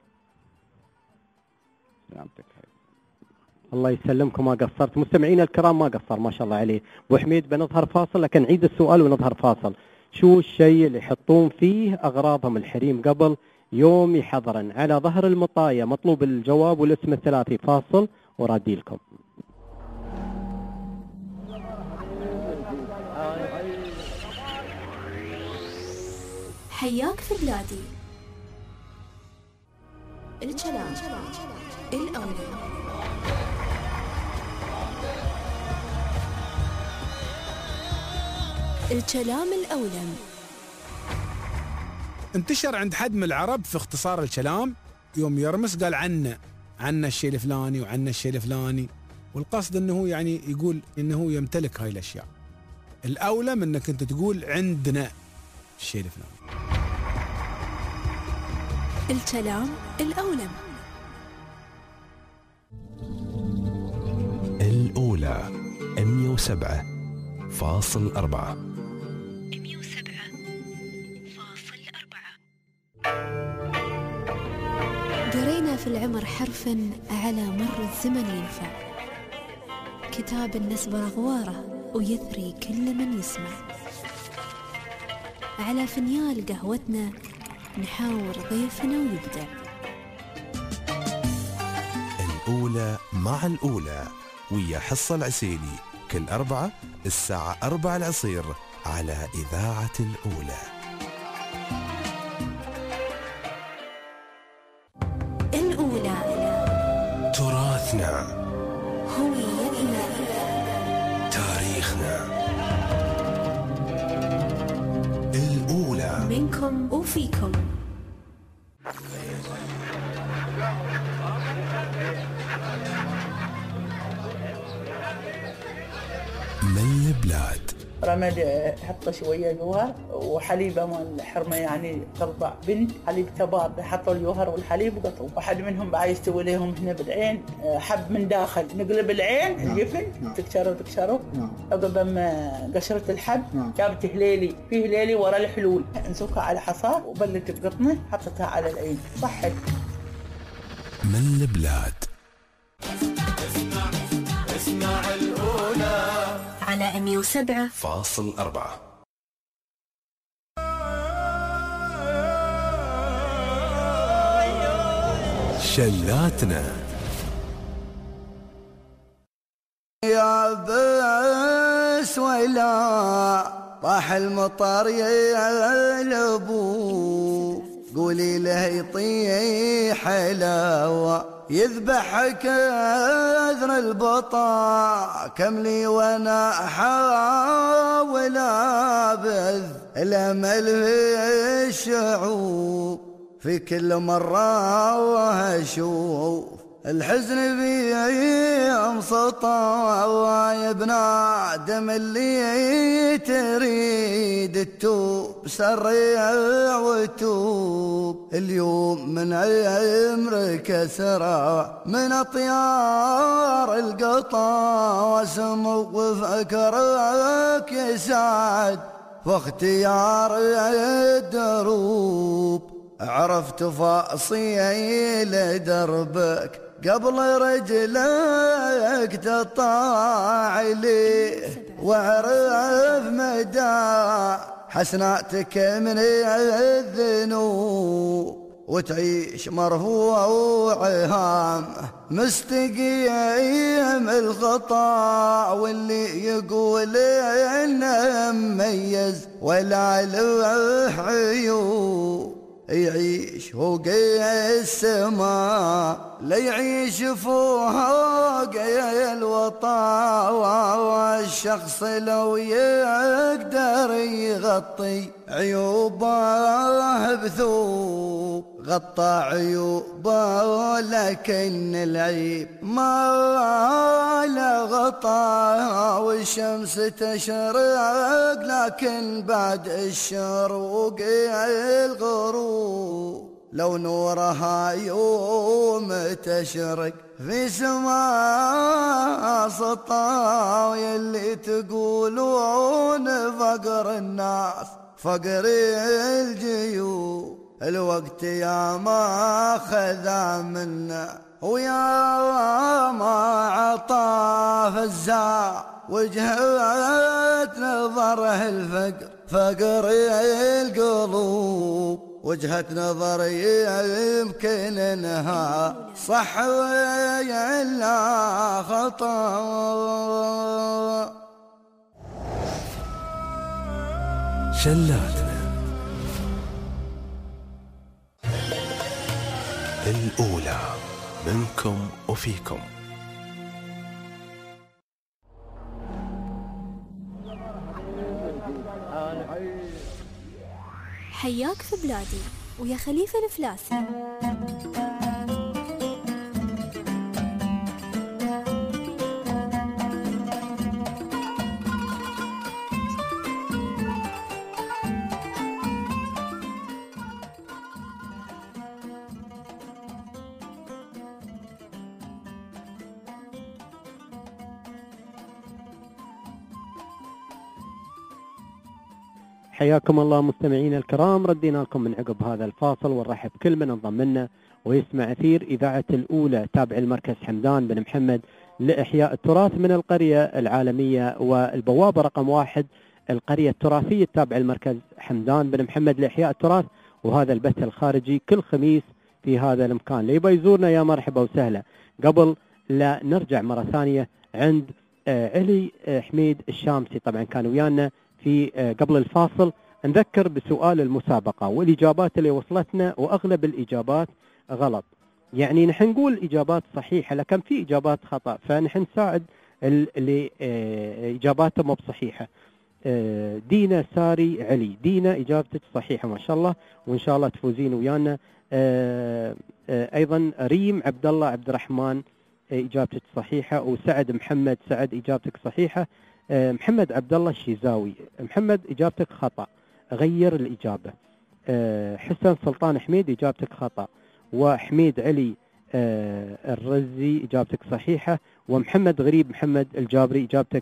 [SPEAKER 8] سلامتك.
[SPEAKER 2] الله يسلمكم ما قصرت. مستمعين الكرام ما قصر ما شاء الله عليه. ابو حميد بنظهر فاصل لكن عيد السؤال ونظهر فاصل. شو الشيء اللي يحطون فيه اغراضهم الحريم قبل يوم يحضرن؟ على ظهر المطايا مطلوب الجواب والاسم الثلاثي. فاصل ورادي لكم.
[SPEAKER 1] حياك في بلادي. الكلام الأولى. الكلام الأولم.
[SPEAKER 4] انتشر عند حد من العرب في اختصار الكلام يوم يرمس قال عنا عنا الشيء الفلاني وعنا الشيء الفلاني، والقصد انه يعني يقول انه يمتلك هاي الاشياء. الاولم انك انت تقول عندنا الشيء الفلاني.
[SPEAKER 1] الكلام الأولم.
[SPEAKER 5] الأولى مئة وسبعة فاصل أربعة.
[SPEAKER 1] مئة وسبعة فاصل أربعة. قرينا في العمر حرفا على مر الزمن ينفع، كتاب النسب أغواره ويثري كل من يسمع. على فنيال قهوتنا نحاور ضيفنا ويبدع.
[SPEAKER 5] الأولى مع الأولى ويا حصة العسيلي كل أربعة الساعة أربعة العصير على إذاعة الأولى.
[SPEAKER 1] الأولى
[SPEAKER 5] تراثنا،
[SPEAKER 1] هويتنا،
[SPEAKER 5] تاريخنا. الأولى
[SPEAKER 1] منكم وفيكم.
[SPEAKER 5] من البلاد.
[SPEAKER 9] رمل حط شويه جوهر وحليبه مال الحرمه يعني ترضع بنت حليب كبار، حطوا الجوهر والحليب وقطعوا. واحد منهم بعد يستوي لهم هنا بالعين حب من داخل، نقلب العين الجفن تكسره تكسره عقب ما قشره الحب جابت هليلي، في هليلي ورا الحلول نسوكها على حصاه وبلت بقطنه حطتها على العين صحت.
[SPEAKER 5] من البلاد.
[SPEAKER 16] اسمع اسمع الأولى
[SPEAKER 1] على مئة وسبعة
[SPEAKER 5] فاصل أربعة. شلاتنا.
[SPEAKER 17] يا بس ويلا طاح المطر يا لبو، قولي له يطيح حلاوة يذبح كثر البطا، كم لي وانا احاول ابذ الامل في الشعوب، في كل مرة واشوف الحزن بيهم سطا، يا ابن آدم اللي تريد التوب سرع وتوب، اليوم من عمرك أسرع من أطيار القطا، واسمو وفكرك يساعد واختيار الدروب، عرفت تفاصيل دربك قبل رجلك تطاع ليه، واعرف مدى حسناتك من الذنوب، وتعيش مرفوع هام مستقيم الخطا، واللي يقول انه مميز ولا له عيوب يعيش
[SPEAKER 19] شوق السماء ليعيش فوق الوطا، والشخص لو يقدر يغطي عيوبه بثوب غطى عيوبه، لكن العيب ما له غطاها. والشمس تشرق لكن بعد الشروق الغروب، لو نورها يوم تشرق في سماء سطاع. يلي تقولون فقر الناس فقر الجيوب، الوقت يا ما خذا منا ويا ما عطى فزاع، وجهة نظره الفقر فقر القلوب، وجهة نظر يمكن انها صح ولا خطأ.
[SPEAKER 5] شلاتنا الأولى منكم وفيكم.
[SPEAKER 1] حياك في بلادي ويا خليفة الفلاسي.
[SPEAKER 2] حياكم الله مستمعينا الكرام، ردينا لكم من عقب هذا الفاصل ونرحب كل من انضم لنا ويسمع أثير إذاعة الأولى تابع المركز حمدان بن محمد لإحياء التراث من القرية العالمية والبوابة رقم واحد القرية التراثية تابع المركز حمدان بن محمد لإحياء التراث، وهذا البث الخارجي كل خميس في هذا المكان. اللي يبغى يزورنا يا مرحبا وسهلا. قبل لا نرجع مرة ثانية عند آه علي آه حميد الشامسي، طبعا كان ويانا في آه قبل الفاصل. نذكر بسؤال المسابقة والإجابات اللي وصلتنا، وأغلب الإجابات غلط، يعني نحن نقول إجابات صحيحة لكن في إجابات خطأ، فنحن نساعد اللي آه إجاباتهم مو بصحيحة. آه دينا ساري علي، دينا إجابتك صحيحة ما شاء الله، وإن شاء الله تفوزين ويانا. آه آه أيضا ريم عبد الله عبد الرحمن إجابتك صحيحة، وسعد محمد سعد إجابتك صحيحة. أه محمد عبد الله الشيزاوي، محمد إجابتك خطأ، غير الإجابة. أه حسن سلطان حميد إجابتك خطأ، وحميد علي أه الرزي إجابتك صحيحة، ومحمد غريب محمد الجابري إجابتك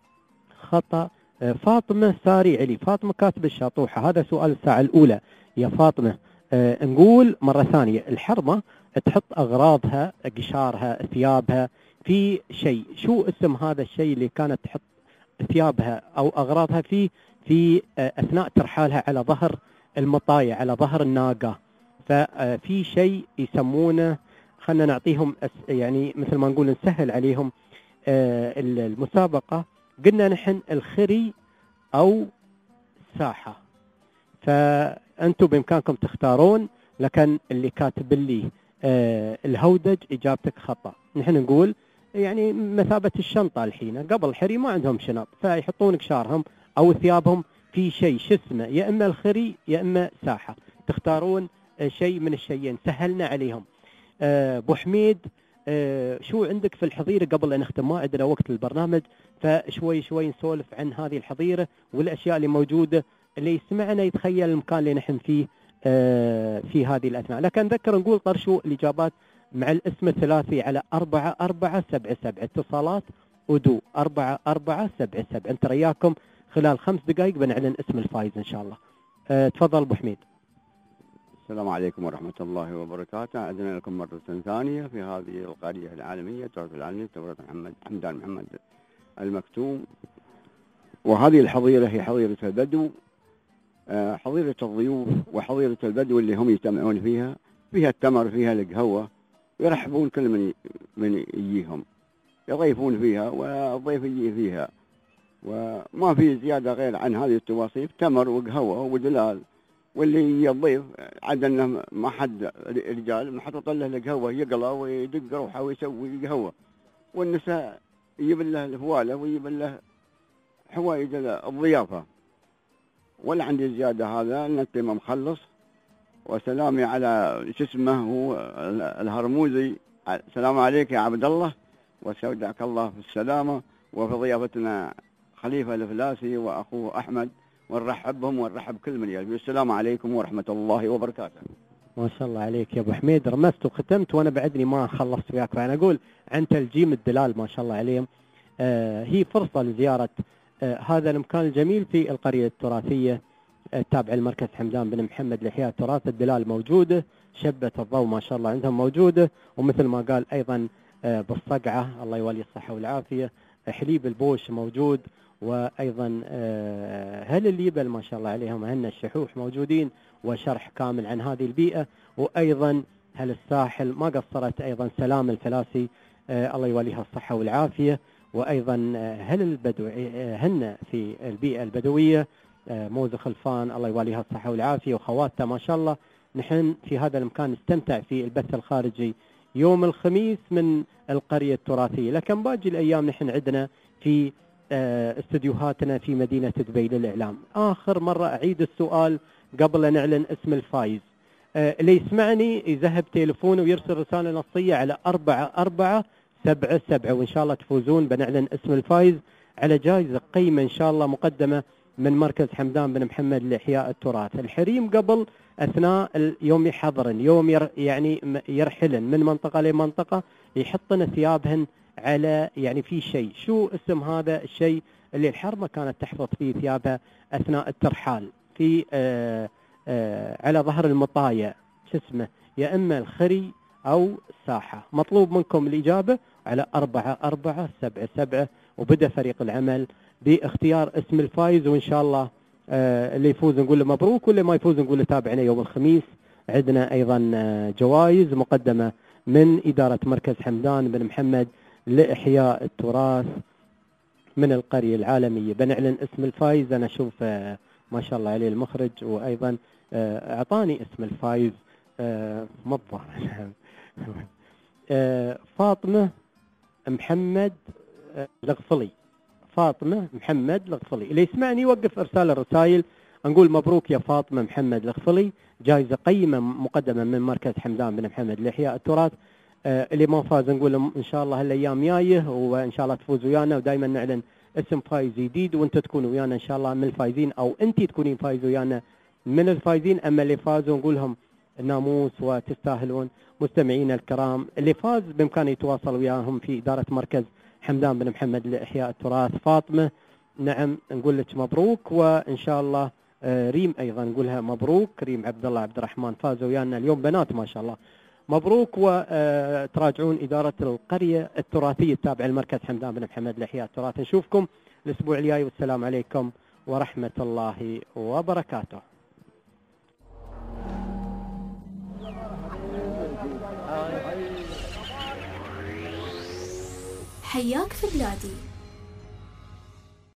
[SPEAKER 2] خطأ. أه فاطمة ساري علي، فاطمة كاتب الشاطوحة، هذا سؤال الساعة الأولى يا فاطمة. أه نقول مرة ثانية، الحرمة تحط أغراضها قشارها ثيابها في شيء، شو اسم هذا الشيء اللي كانت تحط ثيابها أو أغراضها فيه في أثناء ترحالها على ظهر المطايا على ظهر الناقة؟ ففي شيء يسمونه، خلنا نعطيهم يعني مثل ما نقول نسهل عليهم المسابقة. قلنا نحن الخري أو ساحة، فأنتم بإمكانكم تختارون، لكن اللي كاتب لي الهودج إجابتك خطأ. نحن نقول يعني مثابة الشنطة الحين، قبل الحري ما عندهم شنط، فيحطون قشارهم أو ثيابهم في شيء شو اسمه، يا إما الخري يا إما ساحة، تختارون شيء من الشيئين، سهلنا عليهم. أبو حميد أه شو عندك في الحظيرة قبل أن نختم؟ ما عندنا وقت للبرنامج، فشوي شوي نسولف عن هذه الحظيرة والأشياء اللي موجودة، اللي يسمعنا يتخيل المكان اللي نحن فيه أه في هذه الأثناء. لكن نذكر نقول طرشوا الإجابات مع الاسم الثلاثي على أربعة أربعة سبعة سبعة، اتصالات ودو أربعة أربعة سبعة سبعة. انت رياكم خلال خمس دقائق بنعلن اسم الفائز إن شاء الله. أه تفضل أبو حميد.
[SPEAKER 8] السلام عليكم ورحمة الله وبركاته. عدنا لكم مرة ثانية في هذه القرية العالمية التراث العالمي تورث محمد حمدان محمد المكتوم. وهذه الحظيرة هي حظيرة البدو، أه حظيرة الضيوف وحظيرة البدو اللي هم يجتمعون فيها، فيها التمر فيها القهوة، يرحبون كل من من يجيهم، يضيفون فيها والضيف يجي فيها، وما في زيادة غير عن هذه التواصيف، تمر وقهوة ودلال واللي يضيف عاد انه ما حد رجال ما حد يطلع له قهوه يقلى ويدق روحه ويسوي قهوه، والنساء يجيب له الفواله ويجيب له حوايج الضيافه. ولا عندي زياده، هذا التيمم مخلص. وسلامي على شو اسمه هو الهرموزي، السلام عليك يا عبد الله وسودعك الله في السلامه، وفي ضيافتنا خليفه الفلاسي واخوه احمد، ونرحب بهم ونرحب كل من يلبي. السلام عليكم ورحمه الله وبركاته.
[SPEAKER 2] ما شاء الله عليك يا ابو حميد، رمست وختمت وانا بعدني ما خلصت وياك. فانا اقول عن تلجيم الدلال ما شاء الله عليهم. آه هي فرصه لزياره آه هذا المكان الجميل في القريه التراثيه التابعه لمركز حمدان بن محمد لاحياء التراث. الدلال موجوده، شبه الضوء ما شاء الله عندهم موجوده، ومثل ما قال ايضا آه بالصقعه الله يولي الصحه والعافيه، حليب البوش موجود، وايضا آه هل الليبل ما شاء الله عليهم هن الشحوح موجودين، وشرح كامل عن هذه البيئه. وايضا هل الساحل ما قصرت ايضا سلام الفلاسي آه الله يوليها الصحه والعافيه. وايضا آه هل البدو آه هن في البيئه البدويه آه موز خلفان الله يوليها الصحه والعافيه وخواتها ما شاء الله. نحن في هذا المكان نستمتع في البث الخارجي يوم الخميس من القريه التراثيه، لكن باقي الايام نحن عندنا في آه استديوهاتنا في مدينه دبي للاعلام. اخر مره اعيد السؤال قبل أن نعلن اسم الفايز، آه اللي يسمعني يذهب تليفونه ويرسل رسالة نصية على أربعة أربعة سبعة سبعة، وإن شاء الله تفوزون. بنعلن اسم الفايز على جائزة قيمة إن شاء الله مقدمة من مركز حمدان بن محمد لإحياء التراث. الحريم قبل أثناء اليوم يحضرن يوم ير يعني يرحلن من منطقة لمنطقة، يحطن ثيابهن على يعني في شيء، شو اسم هذا الشيء اللي الحرمة كانت تحفظ فيه ثيابها أثناء الترحال في آآ آآ على ظهر المطايا، شو اسمه، يا اما الخري او الساحه. مطلوب منكم الاجابه على أربعة أربعة سبعة سبعة، وبدا فريق العمل باختيار اسم الفائز. وان شاء الله اللي يفوز نقول له مبروك، واللي ما يفوز نقول له تابعنا يوم الخميس. عندنا ايضا جوائز مقدمه من اداره مركز حمدان بن محمد لاحياء التراث من القريه العالميه. بنعلن اسم الفائز. انا اشوف ما شاء الله عليه المخرج، وايضا اعطاني اسم الفايز مضى فاطمه محمد الغفلي. فاطمه محمد الغفلي، اللي يسمعني يوقف ارسال الرسائل. نقول مبروك يا فاطمه محمد الغفلي، جائزه قيمه مقدمه من مركز حمدان بن محمد لاحياء التراث. اللي ما فاز نقول ان شاء الله هالايام جايه، وان شاء الله تفوز ويانا، ودائما نعلن اسم فايز جديد وانت تكون ويانا ان شاء الله من الفايزين، او انت تكونين فايز ويانا من الفايزين. اما اللي فازوا نقول لهم ناموس وتستاهلون. مستمعينا الكرام، اللي فاز بامكانه يتواصل وياهم في اداره مركز حمدان بن محمد لاحياء التراث. فاطمه نعم نقول لك مبروك، وان شاء الله ريم ايضا نقولها مبروك، ريم عبد الله عبد الرحمن فازوا ويانا اليوم بنات ما شاء الله. مبروك، وتراجعون إدارة القرية التراثية التابعة لمركز حمدان بن محمد لإحياء التراث. نشوفكم الأسبوع الجاي، والسلام عليكم ورحمة الله وبركاته.
[SPEAKER 1] حياك في بلادي.